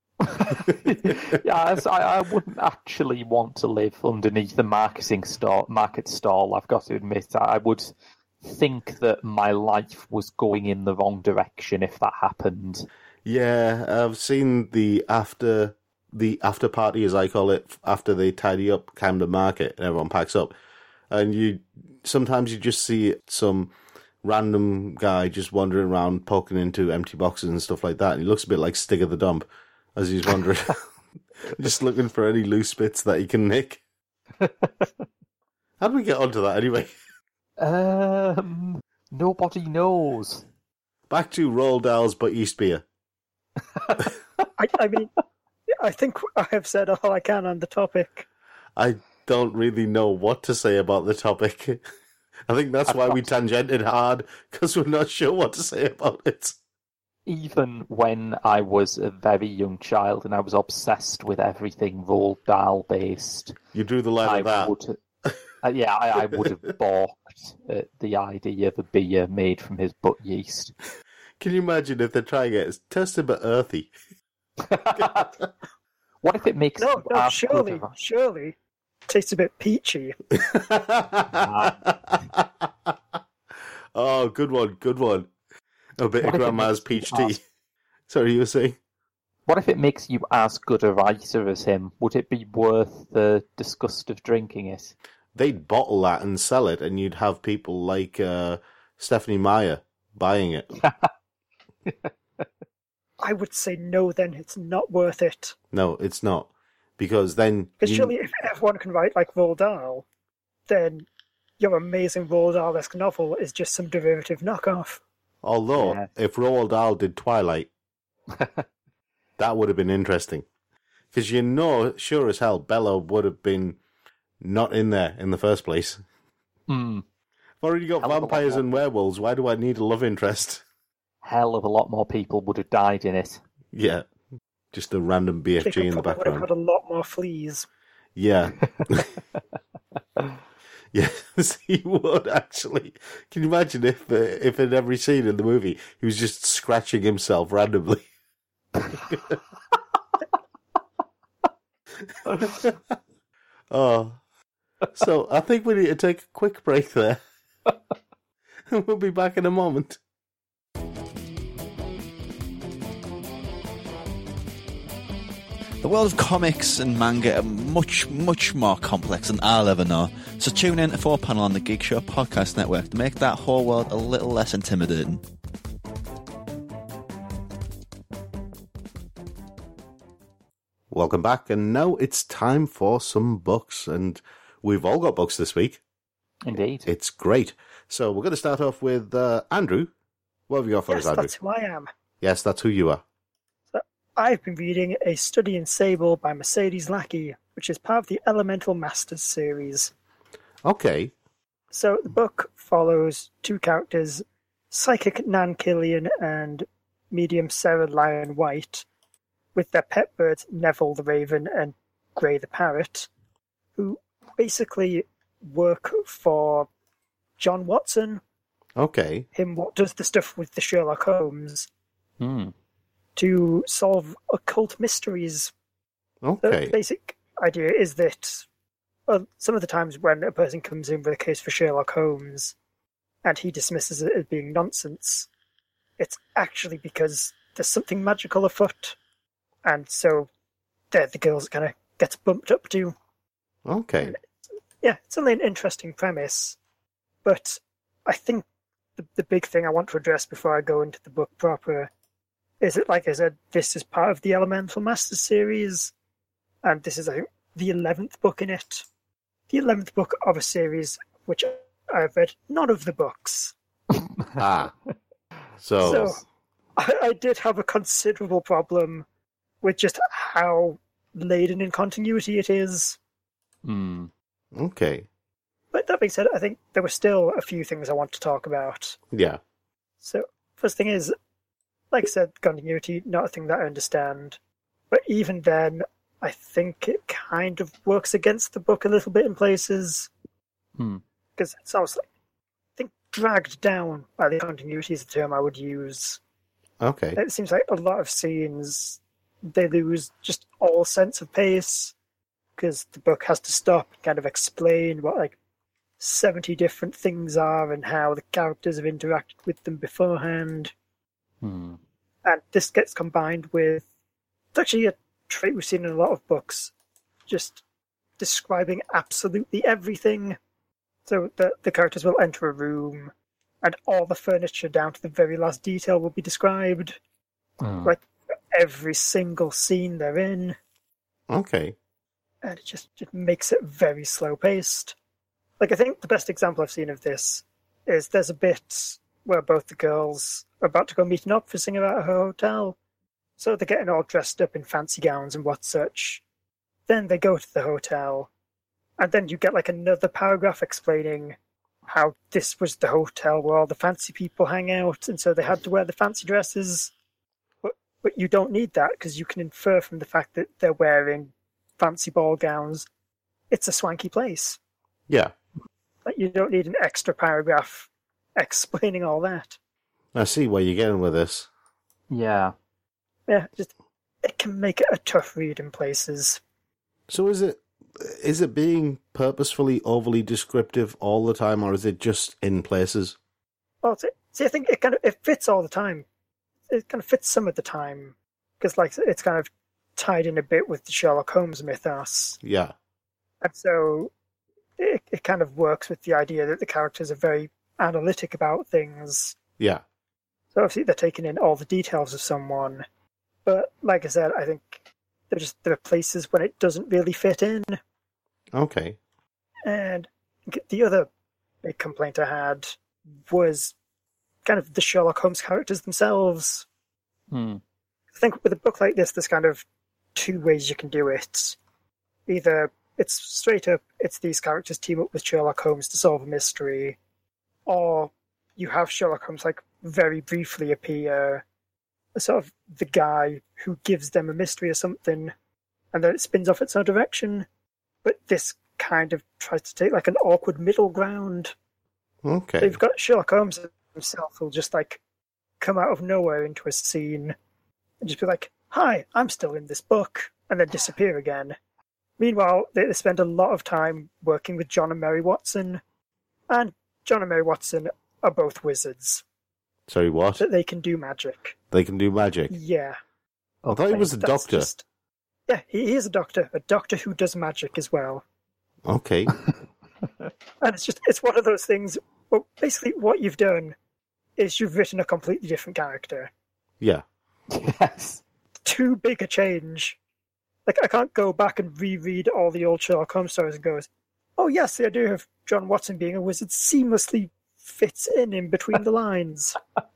Yeah, I, I wouldn't actually want to live underneath the marketing stall, market stall, I've got to admit. I would think that my life was going in the wrong direction if that happened. Yeah, I've seen the after the after party, as I call it, after they tidy up Camden Market and everyone packs up. And you sometimes you just see some random guy just wandering around poking into empty boxes and stuff like that. And he looks a bit like Stig of the Dump as he's wandering, just looking for any loose bits that he can nick. How do we get onto that anyway? Um, nobody knows. Back to Roald Dahl's but East beer. I, I mean, I think I have said all I can on the topic. I don't really know what to say about the topic. I think that's I've why we tangented hard, because we're not sure what to say about it. Even when I was a very young child and I was obsessed with everything Roald Dahl based, you drew the line I of that. Would, uh, yeah, I, I would have balked at the idea of a beer made from his butt yeast. Can you imagine if they're trying it? It's tasted but earthy. What if it makes no, no, surely, a... surely, tastes a bit peachy. Oh, good one, good one. A bit what of Grandma's peach tea. As... Sorry, you were saying? What if it makes you as good a writer as him? Would it be worth the disgust of drinking it? They'd bottle that and sell it, and you'd have people like uh, Stephanie Meyer buying it. I would say no, then it's not worth it. No, it's not. Because then... Because you... surely if everyone can write like Roald Dahl, then your amazing Roald Dahl-esque novel is just some derivative knockoff. Although, yeah. If Roald Dahl did Twilight, that would have been interesting. Because you know, sure as hell, Bella would have been not in there in the first place. Mm. already got Hell of a lot vampires more. and werewolves. Why do I need a love interest? Hell of a lot more people would have died in it. Yeah, just a random B F G Jacob in the probably would have background. had a lot more fleas. Yeah. Yes, he would actually. Can you imagine if, uh, if in every scene in the movie he was just scratching himself randomly? Oh, so I think we need to take a quick break there, and we'll be back in a moment. The world of comics and manga are much, much more complex than I'll ever know. So tune in to Four Panel on the Geek Show Podcast Network to make that whole world a little less intimidating. Welcome back, and now it's time for some books, and we've all got books this week. Indeed. It's great. So we're going to start off with uh, Andrew. What have you got for Yes, us, Andrew? that's who I am. Yes, that's who you are. I've been reading A Study in Sable by Mercedes Lackey, which is part of the Elemental Masters series. Okay. So the book follows two characters, Psychic Nan Killian and Medium Sarah Lyon White, with their pet birds Neville the Raven and Grey the Parrot, who basically work for John Watson, Okay. him what does the stuff with the Sherlock Holmes, Hmm. to solve occult mysteries. Okay. The basic idea is that well, some of the times when a person comes in with a case for Sherlock Holmes and he dismisses it as being nonsense, it's actually because there's something magical afoot. And so they're the girls it kind of gets bumped up to. Okay. Yeah, it's only an interesting premise. But I think the, the big thing I want to address before I go into the book proper is that, like I said, this is part of the Elemental Masters series, and this is, I think, the eleventh book in it. The eleventh book of a series which I've read none of the books. Ah. So, So I, I did have a considerable problem with just how laden in continuity it is. Hmm. okay. But that being said, I think there were still a few things I want to talk about. Yeah. So, first thing is, like I said, continuity, not a thing that I understand. But even then, I think it kind of works against the book a little bit in places. Hmm. Because it's almost like, I think, dragged down by the continuity is the term I would use. Okay. It seems like a lot of scenes, they lose just all sense of pace. Because the book has to stop and kind of explain what, like, seventy different things are and how the characters have interacted with them beforehand. Hmm. And this gets combined with, it's actually a trait we've seen in a lot of books, just describing absolutely everything. So the, the characters will enter a room, and all the furniture down to the very last detail will be described. Hmm. Like, every single scene they're in. Okay. And it just, just makes it very slow-paced. Like, I think the best example I've seen of this is there's a bit where both the girls are about to go meet an opera singer at her hotel. So they're getting all dressed up in fancy gowns and what such. Then they go to the hotel, and then you get like another paragraph explaining how this was the hotel where all the fancy people hang out, and so they had to wear the fancy dresses. But, but you don't need that, because you can infer from the fact that they're wearing fancy ball gowns, it's a swanky place. Yeah. Like, you don't need an extra paragraph explaining all that. I see where you're getting with this. Yeah. Yeah, just it can make it a tough read in places. So is it is it being purposefully overly descriptive all the time, or is it just in places? Well, see, see, I think it kind of it fits all the time. It kind of fits some of the time because, like, it's kind of tied in a bit with the Sherlock Holmes mythos, Yeah. and so it it kind of works with the idea that the characters are very analytic about things. Yeah. So obviously they're taking in all the details of someone, but like I said, I think there just there are places when it doesn't really fit in. Okay. And the other big complaint I had was kind of the Sherlock Holmes characters themselves. Hmm. I think with a book like this, there's kind of two ways you can do it. Either it's straight up, it's these characters team up with Sherlock Holmes to solve a mystery, or you have Sherlock Holmes like very briefly appear as sort of the guy who gives them a mystery or something, and then it spins off its own direction. But this kind of tries to take like an awkward middle ground. Okay. So you've got Sherlock Holmes himself who'll just like come out of nowhere into a scene and just be like, "Hi, I'm still in this book," and then disappear again. Meanwhile, they, they spend a lot of time working with John and Mary Watson, and John and Mary Watson are both wizards. Sorry, what? That they can do magic. They can do magic. Yeah. I thought he was a That's doctor. just- yeah, he he is a doctor, a doctor who does magic as well. Okay. And it's just, it's one of those things, well, basically what you've done is you've written a completely different character. Yeah. Yes. Too big a change. Like, I can't go back and reread all the old Sherlock Holmes stories and go, oh yes, the idea of John Watson being a wizard seamlessly fits in in between the lines.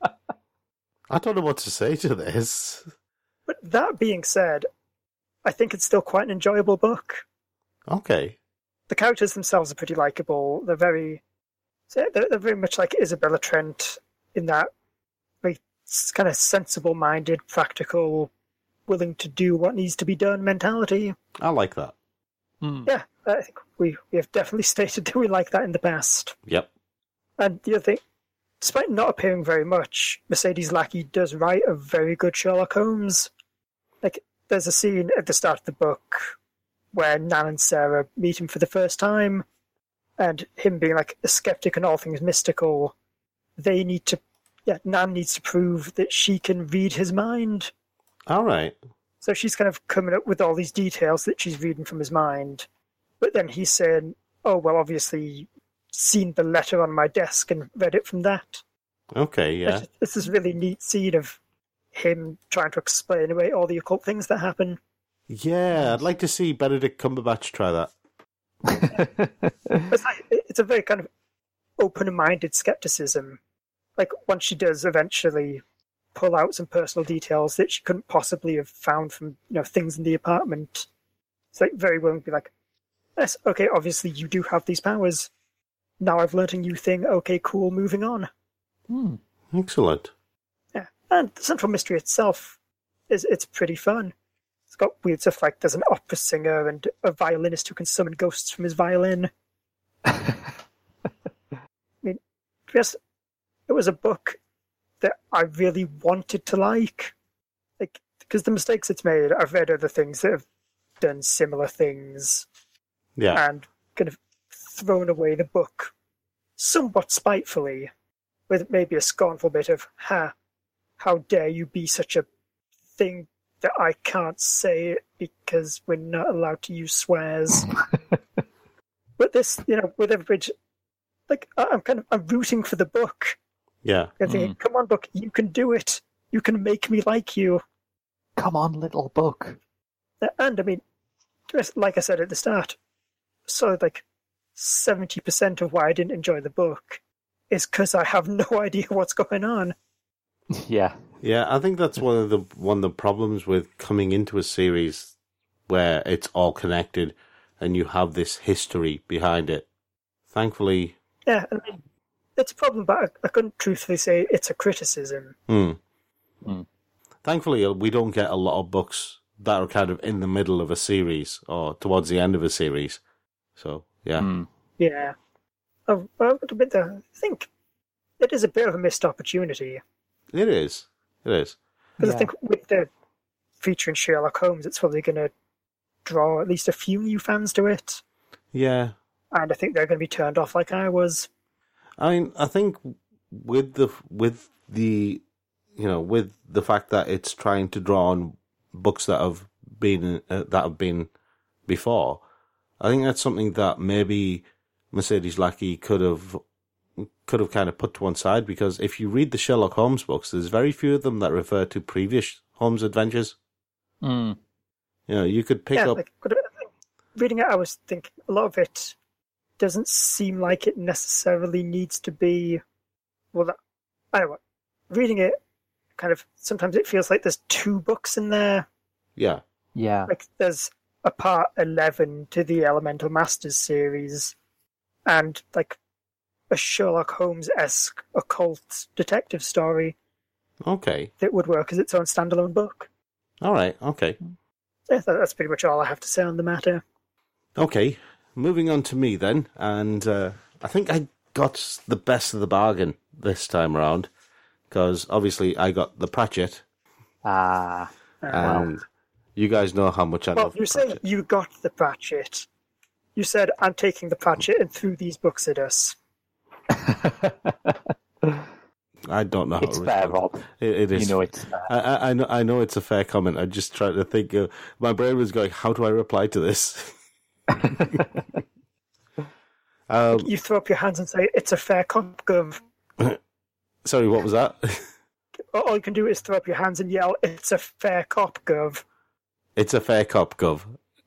I don't know what to say to this. But that being said, I think it's still quite an enjoyable book. Okay. The characters themselves are pretty likable. They're very, they're, they're very much like Isabella Trent in that very kind of sensible-minded, practical, willing to do what needs to be done mentality. I like that. Mm. Yeah, I think we, we have definitely stated that we like that in the past. Yep. And the other thing, despite not appearing very much, Mercedes Lackey does write a very good Sherlock Holmes. Like, there's a scene at the start of the book where Nan and Sarah meet him for the first time, and him being like a skeptic on all things mystical, they need to, yeah, Nan needs to prove that she can read his mind. All right. So she's kind of coming up with all these details that she's reading from his mind. But then he's saying, oh, well, obviously, seen the letter on my desk and read it from that. Okay, yeah. It's, it's this really neat scene of him trying to explain away all the occult things that happen. Yeah, I'd like to see Benedict Cumberbatch try that. It's, like, it's a very kind of open-minded skepticism. Like, once she does eventually pull out some personal details that she couldn't possibly have found from, you know, things in the apartment, it's like very willing to be like, yes, okay, obviously you do have these powers. Now I've learned a new thing. Okay, cool, moving on. Mm. Excellent. Yeah, and the central mystery itself is it's pretty fun. It's got weird stuff like there's an opera singer and a violinist who can summon ghosts from his violin. I mean, yes, it was a book that I really wanted to like, like because the mistakes it's made. I've read other things that have done similar things Yeah. and kind of thrown away the book somewhat spitefully, with maybe a scornful bit of, ha, how dare you be such a thing that I can't say it because we're not allowed to use swears. But this, you know, with everybody, like, I- I'm kind of, I'm rooting for the book. Yeah. I'm thinking, come on, book, you can do it. You can make me like you. Come on, little book. And, I mean, just like I said at the start, so, like, seventy percent of why I didn't enjoy the book is because I have no idea what's going on. Yeah. Yeah, I think that's one of the one of the problems with coming into a series where it's all connected and you have this history behind it. Thankfully, Yeah, I mean, it's a problem, but I, I couldn't truthfully say it's a criticism. hmm. Mm. Thankfully, we don't get a lot of books that are kind of in the middle of a series or towards the end of a series. So, yeah. Mm. Yeah. Oh, well, a bit there. I think it is a bit of a missed opportunity. It is. It is. Because Yeah. I think with the featuring Sherlock Holmes, it's probably going to draw at least a few new fans to it. Yeah. And I think they're going to be turned off like I was. I mean, I think with the with the you know with the fact that it's trying to draw on books that have been uh, that have been before, I think that's something that maybe Mercedes Lackey could have could have kind of put to one side, because if you read the Sherlock Holmes books, there's very few of them that refer to previous Holmes adventures. Mm. You know, you could pick yeah, up. like, but I think reading it, I was thinking a lot of it doesn't seem like it necessarily needs to be. Well, that, I don't know. Reading it, kind of sometimes it feels like there's two books in there. Yeah, Yeah. Like there's a part eleven to the Elemental Masters series, and like a Sherlock Holmes-esque occult detective story Okay. that would work as its own standalone book. All right. Okay. Yeah, that, that's pretty much all I have to say on the matter. Okay. Moving on to me then, and uh, I think I got the best of the bargain this time around, because obviously I got the Pratchett, Ah, and you guys know how much I Well, love you say Pratchett. you got the Pratchett. You said, I'm taking the Pratchett and threw these books at us. I don't know how it's to fair, respond. Rob. It, it is. You know it's fair. I, I, I know. I know it's a fair comment. I just tried to think. Uh, my brain was going, "How do I reply to this?" um, You throw up your hands and say, it's a fair cop, Gov. sorry, what was that? All you can do is throw up your hands and yell, it's a fair cop, Gov. It's a fair cop, Gov.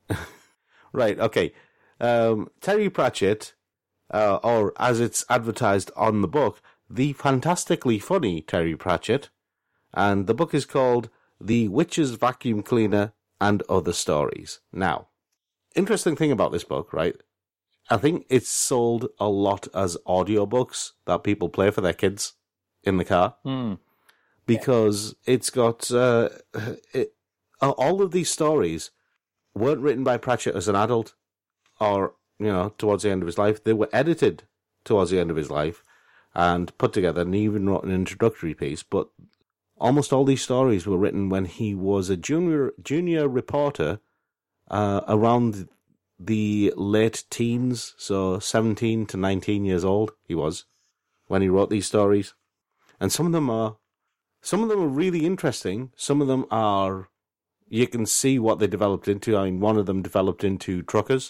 Right. Okay. Um, Terry Pratchett, uh, or as it's advertised on the book, the fantastically funny Terry Pratchett, and the book is called The Witch's Vacuum Cleaner and Other Stories. Now, interesting thing about this book, right? I think it's sold a lot as audiobooks that people play for their kids in the car, Mm. because it's got uh, it, all of these stories weren't written by Pratchett as an adult or, you know, towards the end of his life. They were edited towards the end of his life and put together, and he even wrote an introductory piece. But almost all these stories were written when he was a junior junior reporter uh, around the late teens, so seventeen to nineteen years old he was when he wrote these stories. And some of them are some of them are really interesting. Some of them are, you can see what they developed into. I mean, one of them developed into truckers.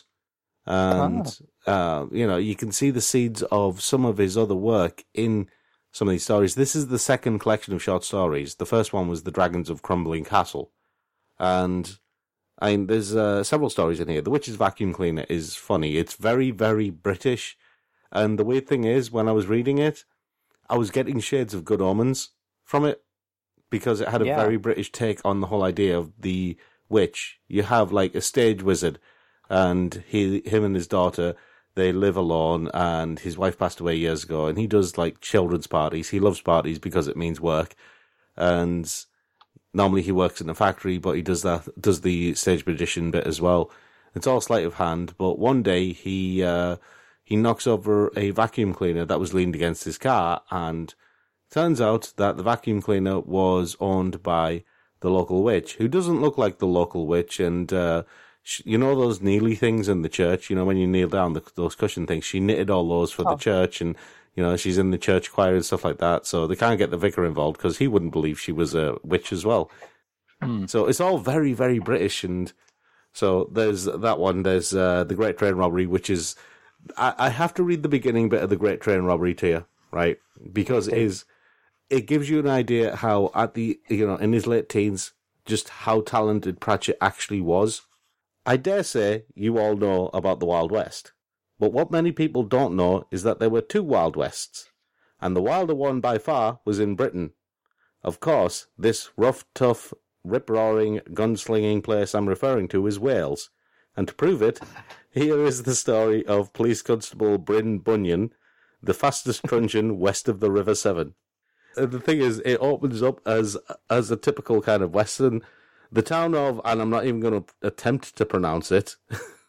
And, uh, you know, you can see the seeds of some of his other work in some of these stories. This is the second collection of short stories. The first one was The Dragons of Crumbling Castle. And, I mean, there's uh, several stories in here. The Witch's Vacuum Cleaner is funny. It's very, very British. And the weird thing is, when I was reading it, I was getting shades of Good Omens from it, because it had a Yeah. very British take on the whole idea of the witch. You have like a stage wizard, and he, him and his daughter, they live alone, and his wife passed away years ago, and he does like children's parties. He loves parties because it means work, and normally he works in a factory, but he does that, does the stage magician bit as well. It's all sleight of hand, but one day he, uh, he knocks over a vacuum cleaner that was leaned against his car, and turns out that the vacuum cleaner was owned by the local witch, who doesn't look like the local witch. And, uh, she, you know those kneely things in the church, you know, when you kneel down, the, those cushion things, she knitted all those for Oh. the church, and, you know, she's in the church choir and stuff like that, so they can't get the vicar involved, because he wouldn't believe she was a witch as well. Hmm. So it's all very, very British, and so there's that one, there's uh, The Great Train Robbery, which is, I, I have to read the beginning bit of The Great Train Robbery to you, right? Because it is, it gives you an idea how at the, you know, in his late teens, just how talented Pratchett actually was. I dare say you all know about the Wild West, but what many people don't know is that there were two Wild Wests, and the wilder one by far was in Britain. Of course, this rough, tough, rip-roaring, gunslinging place I'm referring to is Wales, and to prove it, here is the story of Police Constable Bryn Bunyan, the fastest truncheon west of the River Severn. And the thing is, it opens up as as a typical kind of Western. The town of, and I'm not even going to attempt to pronounce it,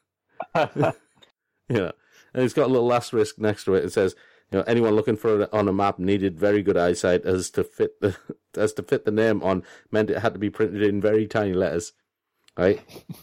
yeah, and it's got a little asterisk next to it. It says, you know, anyone looking for it on a map needed very good eyesight as to fit the as to fit the name on, meant it had to be printed in very tiny letters, right?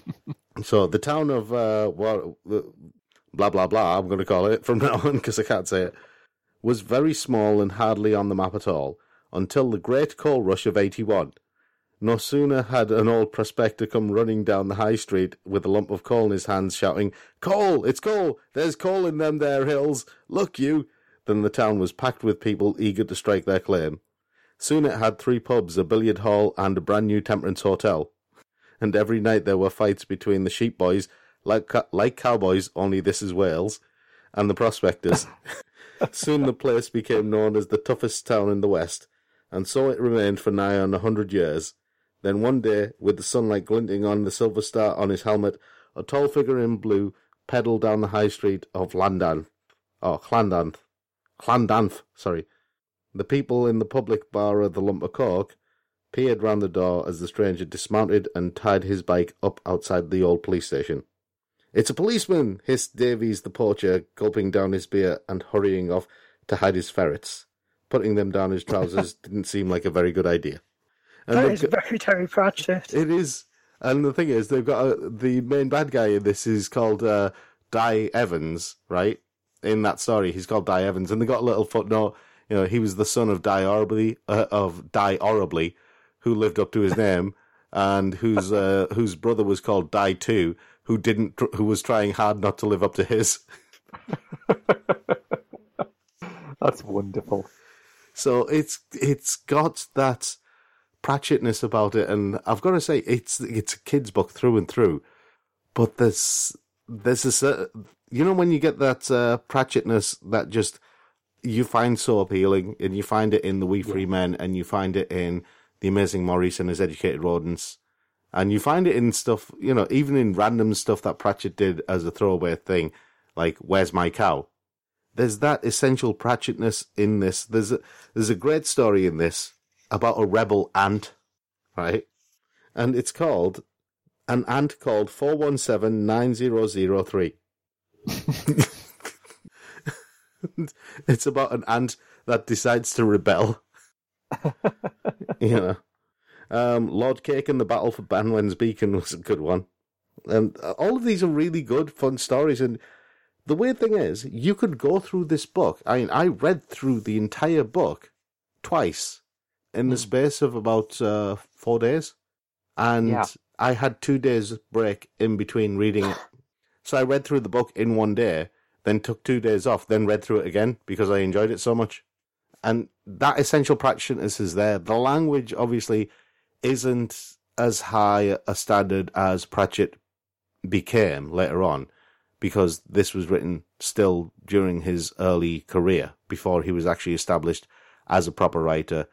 So the town of uh, well, blah blah blah, I'm going to call it from now on because I can't say it, was very small and hardly on the map at all until the Great Coal Rush of eighty-one. No sooner had an old prospector come running down the high street with a lump of coal in his hands, shouting, "Coal! It's coal! There's coal in them there hills! Look you!" than the town was packed with people eager to strike their claim. Soon it had three pubs, a billiard hall, and a brand new temperance hotel. And every night there were fights between the sheep boys, like like cowboys, only this is Wales, and the prospectors. Soon the place became known as the toughest town in the West, and so it remained for nigh on a hundred years. Then one day, with the sunlight glinting on the silver star on his helmet, a tall figure in blue pedalled down the high street of Llandan, oh, Llandan, Llandanf, sorry. The people in the public bar of the Lump of Cork peered round the door as the stranger dismounted and tied his bike up outside the old police station. "It's a policeman," hissed Davies the poacher, gulping down his beer and hurrying off to hide his ferrets. Putting them down his trousers didn't seem like a very good idea. And That is got, very Terry Pratchett. It is. And the thing is, they've got a, the main bad guy in this is called uh, Di Evans, right? In that story, he's called Di Evans, and they got a little footnote. You know, he was the son of Di Horribly, uh, of Di Horribly, who lived up to his name, and whose uh, whose brother was called Di Two, who didn't, who was trying hard not to live up to his. That's wonderful. So it's it's got that Pratchettness about it, and I've got to say it's it's a kid's book through and through. But there's there's a certain, you know, when you get that uh, Pratchettness that just you find so appealing, and you find it in The Wee Free Men, and you find it in The Amazing Maurice and His Educated Rodents, and you find it in stuff, you know, even in random stuff that Pratchett did as a throwaway thing, like Where's My Cow? There's that essential Pratchettness in this. There's a, there's a great story in this about a rebel ant, right? And it's called An Ant Called four one seven nine zero zero three. It's about an ant that decides to rebel. You know. Um, Lord Cake and the Battle for Banwen's Beacon was a good one. And all of these are really good, fun stories, and the weird thing is, you could go through this book. I mean, I read through the entire book twice in the mm. space of about uh, four days. And yeah. I had two days break in between reading it. So I read through the book in one day, then took two days off, then read through it again because I enjoyed it so much. And that essential Pratchettness is there. The language, obviously, isn't as high a standard as Pratchett became later on, because this was written still during his early career, before he was actually established as a proper writer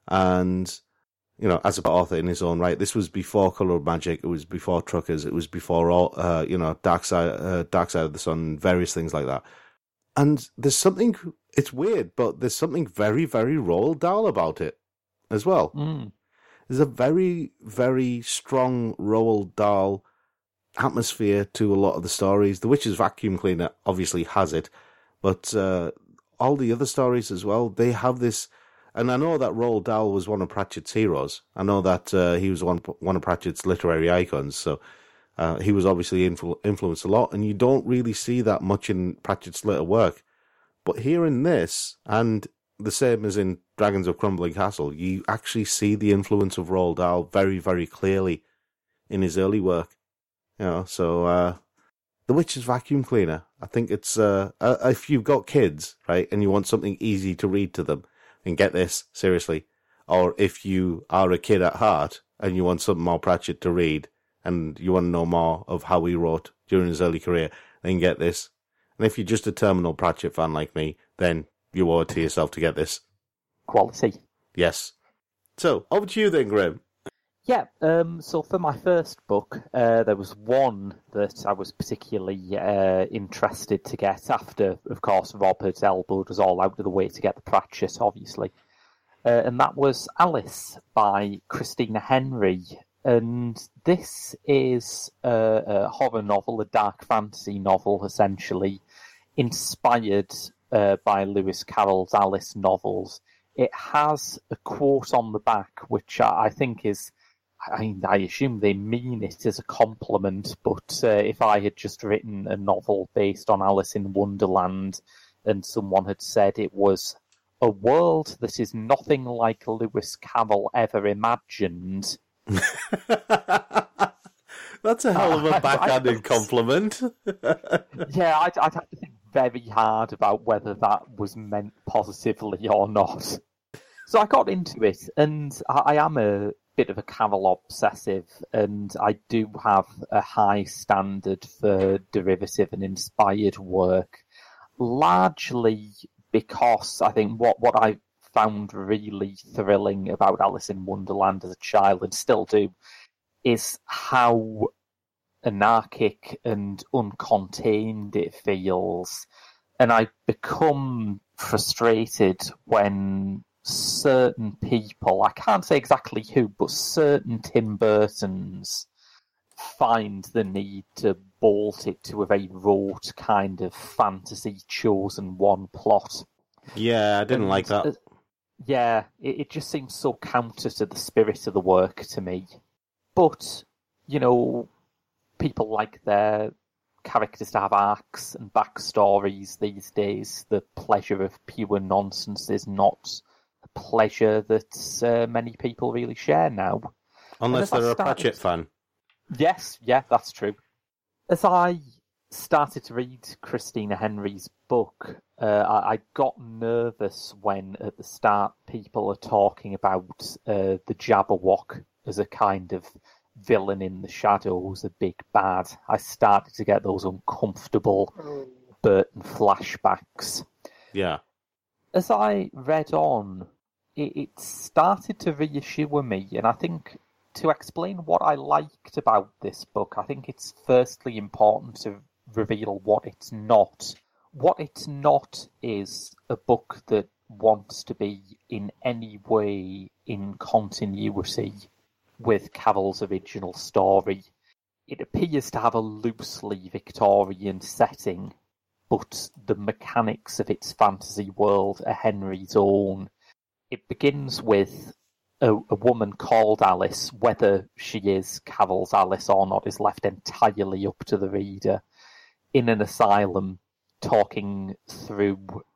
and, you know, as an author in his own right. This was before Colour of Magic, it was before Truckers, it was before, all, uh, you know, Dark Side, uh, Dark Side of the Sun, various things like that. And there's something, it's weird, but there's something very, very Roald Dahl about it as well. Mm. There's a very, very strong Roald Dahl atmosphere to a lot of the stories. The Witch's Vacuum Cleaner obviously has it, but uh, all the other stories as well, they have this. And I know that Roald Dahl was one of Pratchett's heroes. I know that uh, he was one one of Pratchett's literary icons, so uh, he was obviously influ- influenced a lot, and you don't really see that much in Pratchett's later work. But here in this, and the same as in Dragons of Crumbling Castle, you actually see the influence of Roald Dahl very, very clearly in his early work. You know, so uh, The Witch's Vacuum Cleaner, I think it's, uh, uh, if you've got kids, right, and you want something easy to read to them, then get this, seriously. Or if you are a kid at heart and you want something more Pratchett to read, and you want to know more of how he wrote during his early career, then get this. And if you're just a terminal Pratchett fan like me, then you owe it to yourself to get this. Quality. Yes. So, over to you then, Graham. Yeah, um, so for my first book, uh, there was one that I was particularly uh, interested to get after, of course, Robert Elwood was all out of the way to get the Pratchett, obviously. Uh, and that was Alice by Christina Henry. And this is a, a horror novel, a dark fantasy novel, essentially, inspired uh, by Lewis Carroll's Alice novels. It has a quote on the back, which I, I think is... I, I assume they mean it as a compliment, but uh, if I had just written a novel based on Alice in Wonderland and someone had said it was a world that is nothing like Lewis Carroll ever imagined... That's a hell of a backhanded I, I, compliment. Yeah, I'd, I'd have to think very hard about whether that was meant positively or not. So I got into it, and I, I am a bit of a Carroll obsessive, and I do have a high standard for derivative and inspired work, largely because I think what, what I found really thrilling about Alice in Wonderland as a child, and still do, is how anarchic and uncontained it feels, And I become frustrated when certain people, I can't say exactly who, but certain Tim Burtons find the need to bolt it to a very rote kind of fantasy chosen one plot. Yeah, I didn't And, like that. uh, yeah, it, it just seems so counter to the spirit of the work to me. But, you know, people like their characters to have arcs and backstories these days. The pleasure of pure nonsense is not a pleasure that uh, many people really share now. Unless as I they're a started- Pratchett fan. Yes, yeah, that's true. As I started to read Christina Henry's book, uh, I, I got nervous when at the start people are talking about uh, the Jabberwock as a kind of villain in the shadows, a big bad. I started to get those uncomfortable Oh. Burton flashbacks. Yeah. As I read on, it, it started to reassure me, and I think to explain what I liked about this book, I think it's firstly important to reveal what it's not. What it's not is a book that wants to be in any way in continuity with Cavill's original story. It appears to have a loosely Victorian setting, but the mechanics of its fantasy world are Henry's own. It begins with a, a woman called Alice. Whether she is Cavill's Alice or not is left entirely up to the reader, in an asylum, talking through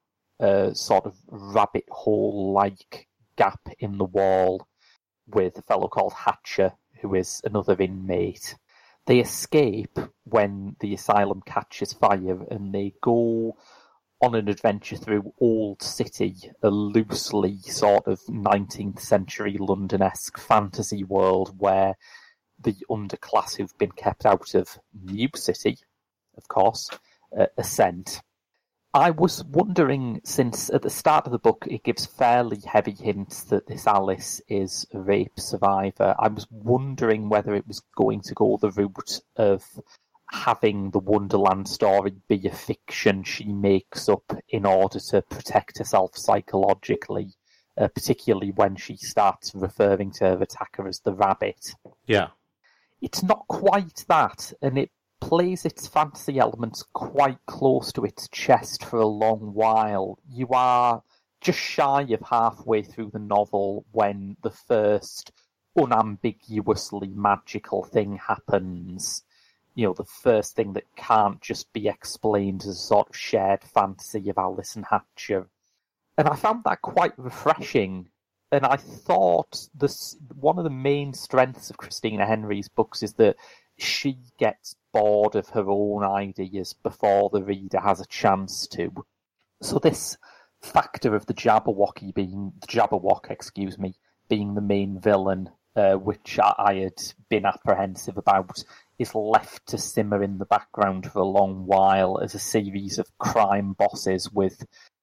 a sort of rabbit hole-like gap in the wall with a fellow called Hatcher, who is another inmate. They escape when the asylum catches fire, and they go on an adventure through Old City, a loosely sort of nineteenth century London-esque fantasy world where the underclass who've been kept out of New City, of course, uh, ascend. I was wondering, since at the start of the book it gives fairly heavy hints that this Alice is a rape survivor, I was wondering whether it was going to go the route of having the Wonderland story be a fiction she makes up in order to protect herself psychologically, uh, particularly when she starts referring to her attacker as the rabbit. Yeah. It's not quite that, and it plays its fantasy elements quite close to its chest for a long while. You are just shy of halfway through the novel when the first unambiguously magical thing happens. You know, the first thing that can't just be explained as a sort of shared fantasy of Alice and Hatcher. And I found that quite refreshing. And I thought this one of the main strengths of Christina Henry's books is that she gets bored of her own ideas before the reader has a chance to. So this factor of the Jabberwocky being the Jabberwock, excuse me, being the main villain, uh, which I, I had been apprehensive about, is left to simmer in the background for a long while as a series of crime bosses with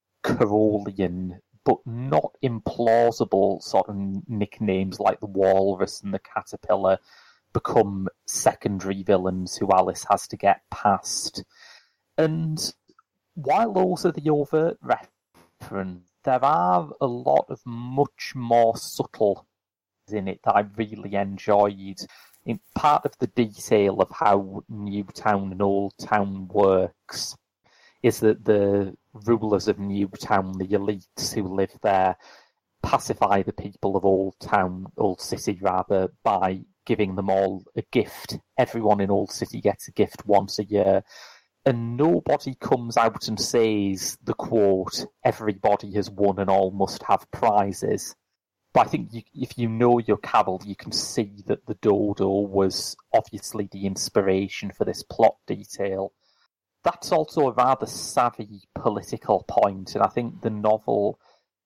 Carolian but not implausible sort of nicknames like the Walrus and the Caterpillar become secondary villains who Alice has to get past. And while those are the overt reference, there are a lot of much more subtle in it that I really enjoyed. In part of the detail of how Newtown and Old Town works is that the rulers of Newtown, the elites who live there, pacify the people of Old Town, Old City rather, by giving them all a gift. Everyone in Old City gets a gift once a year, and nobody comes out and says the quote, everybody has won and all must have prizes. But I think you, if you know your Cavill, you can see that the dodo was obviously the inspiration for this plot detail. That's also a rather savvy political point, and I think the novel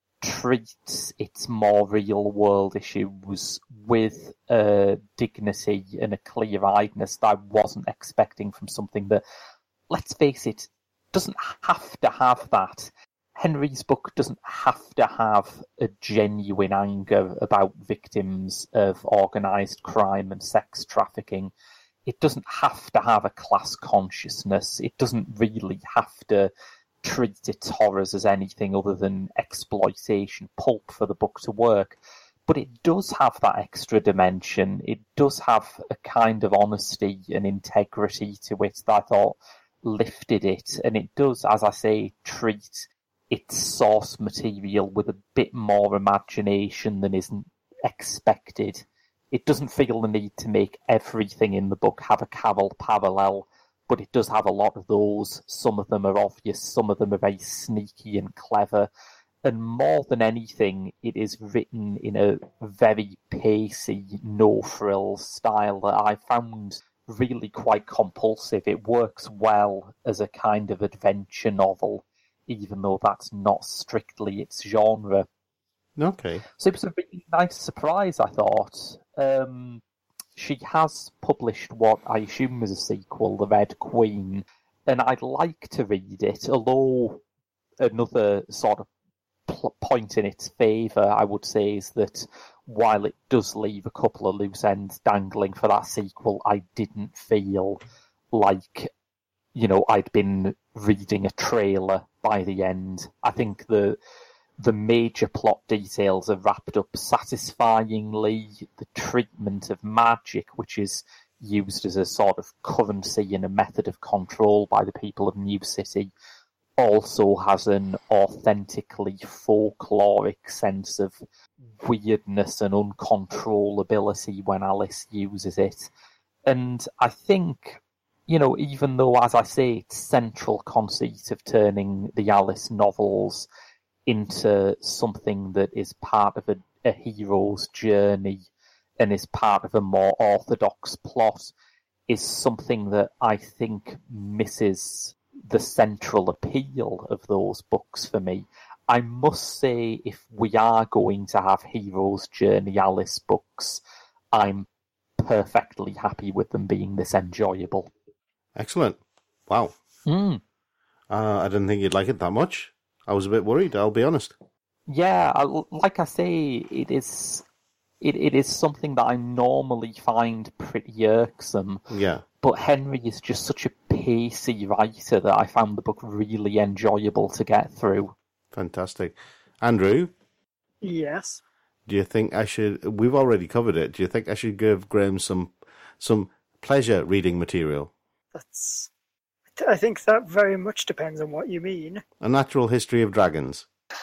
treats its more real-world issues with a dignity and a clear-eyedness that I wasn't expecting from something that, let's face it, doesn't have to have that. Henry's book doesn't have to have a genuine anger about victims of organised crime and sex trafficking. It doesn't have to have a class consciousness. It doesn't really have to treat its horrors as anything other than exploitation pulp for the book to work. But it does have that extra dimension. It does have a kind of honesty and integrity to it that I thought lifted it. And it does, as I say, treat its source material with a bit more imagination than isn't expected. It doesn't feel the need to make everything in the book have a Carol parallel, but it does have a lot of those. Some of them are obvious, some of them are very sneaky and clever. And more than anything, it is written in a very pacey, no-frills style that I found really quite compulsive. It works well as a kind of adventure novel, even though that's not strictly its genre. Okay. So it was a really nice surprise, I thought. Um, she has published what I assume is a sequel, The Red Queen, and I'd like to read it, although another sort of pl- point in its favour, I would say, is that while it does leave a couple of loose ends dangling for that sequel, I didn't feel like, you know, I'd been reading a trailer by the end. I think the the major plot details are wrapped up satisfyingly. The treatment of magic, which is used as a sort of currency and a method of control by the people of New City, also has an authentically folkloric sense of weirdness and uncontrollability when Alice uses it. And I think, you know, even though, as I say, its central conceit of turning the Alice novels into something that is part of a, a hero's journey and is part of a more orthodox plot is something that I think misses the central appeal of those books for me. I must say, if we are going to have hero's journey Alice books, I'm perfectly happy with them being this enjoyable. Excellent. Wow. Mm. Uh, I didn't think you'd like it that much. I was a bit worried, I'll be honest. Yeah, I, like I say, it is it, it is something that I normally find pretty irksome. Yeah. But Henry is just such a pacey writer that I found the book really enjoyable to get through. Fantastic. Andrew? Yes? Do you think I should... We've already covered it. Do you think I should give Graham some some pleasure reading material? That's... I think that very much depends on what you mean. A Natural History of Dragons.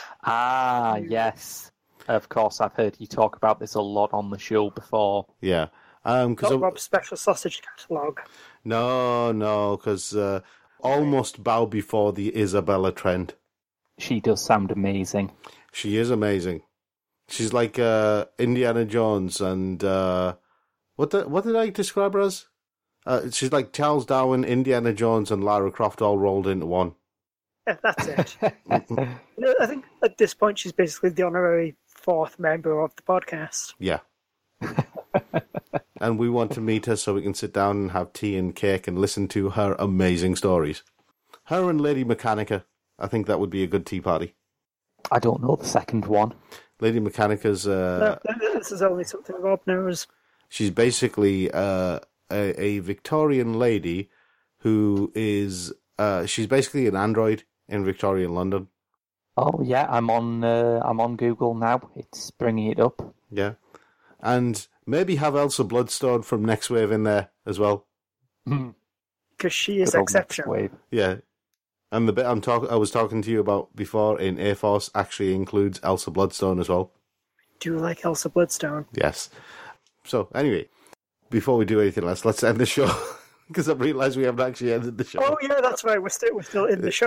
Ah, yes. Of course, I've heard you talk about this a lot on the show before. Yeah. Um, cause Not I... Rob's Special Sausage Catalogue. No, no, because uh, almost bow before the Isabella Trent. She does sound amazing. She is amazing. She's like uh, Indiana Jones and... Uh, what, the, what did I describe her as? Uh, she's like Charles Darwin, Indiana Jones, and Lara Croft all rolled into one. Yeah, that's it. You know, I think at this point she's basically the honorary fourth member of the podcast. Yeah. And we want to meet her so we can sit down and have tea and cake and listen to her amazing stories. Her and Lady Mechanica. I think that would be a good tea party. I don't know the second one. Lady Mechanica's... Uh, No, this is only something Rob knows. She's basically... Uh, A, a Victorian lady who is uh, she's basically an android in Victorian London. Oh yeah, I'm on uh, I'm on Google now. It's bringing it up. Yeah, and maybe have Elsa Bloodstone from Next Wave in there as well, because she is Good old exceptional. Next Wave. Yeah, and the bit I'm talk I was talking to you about before in A Force actually includes Elsa Bloodstone as well. Do you like Elsa Bloodstone? Yes. So anyway. Before we do anything else, let's end the show, because I've realised we haven't actually ended the show. Oh, yeah, that's right. We're still, we're still in the show.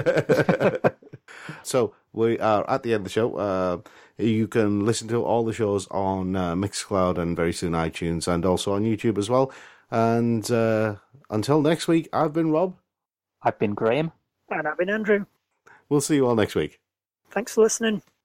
So, we are at the end of the show. Uh, you can listen to all the shows on uh, Mixcloud and very soon iTunes, and also on YouTube as well. And uh, until next week, I've been Rob. I've been Graham. And I've been Andrew. We'll see you all next week. Thanks for listening.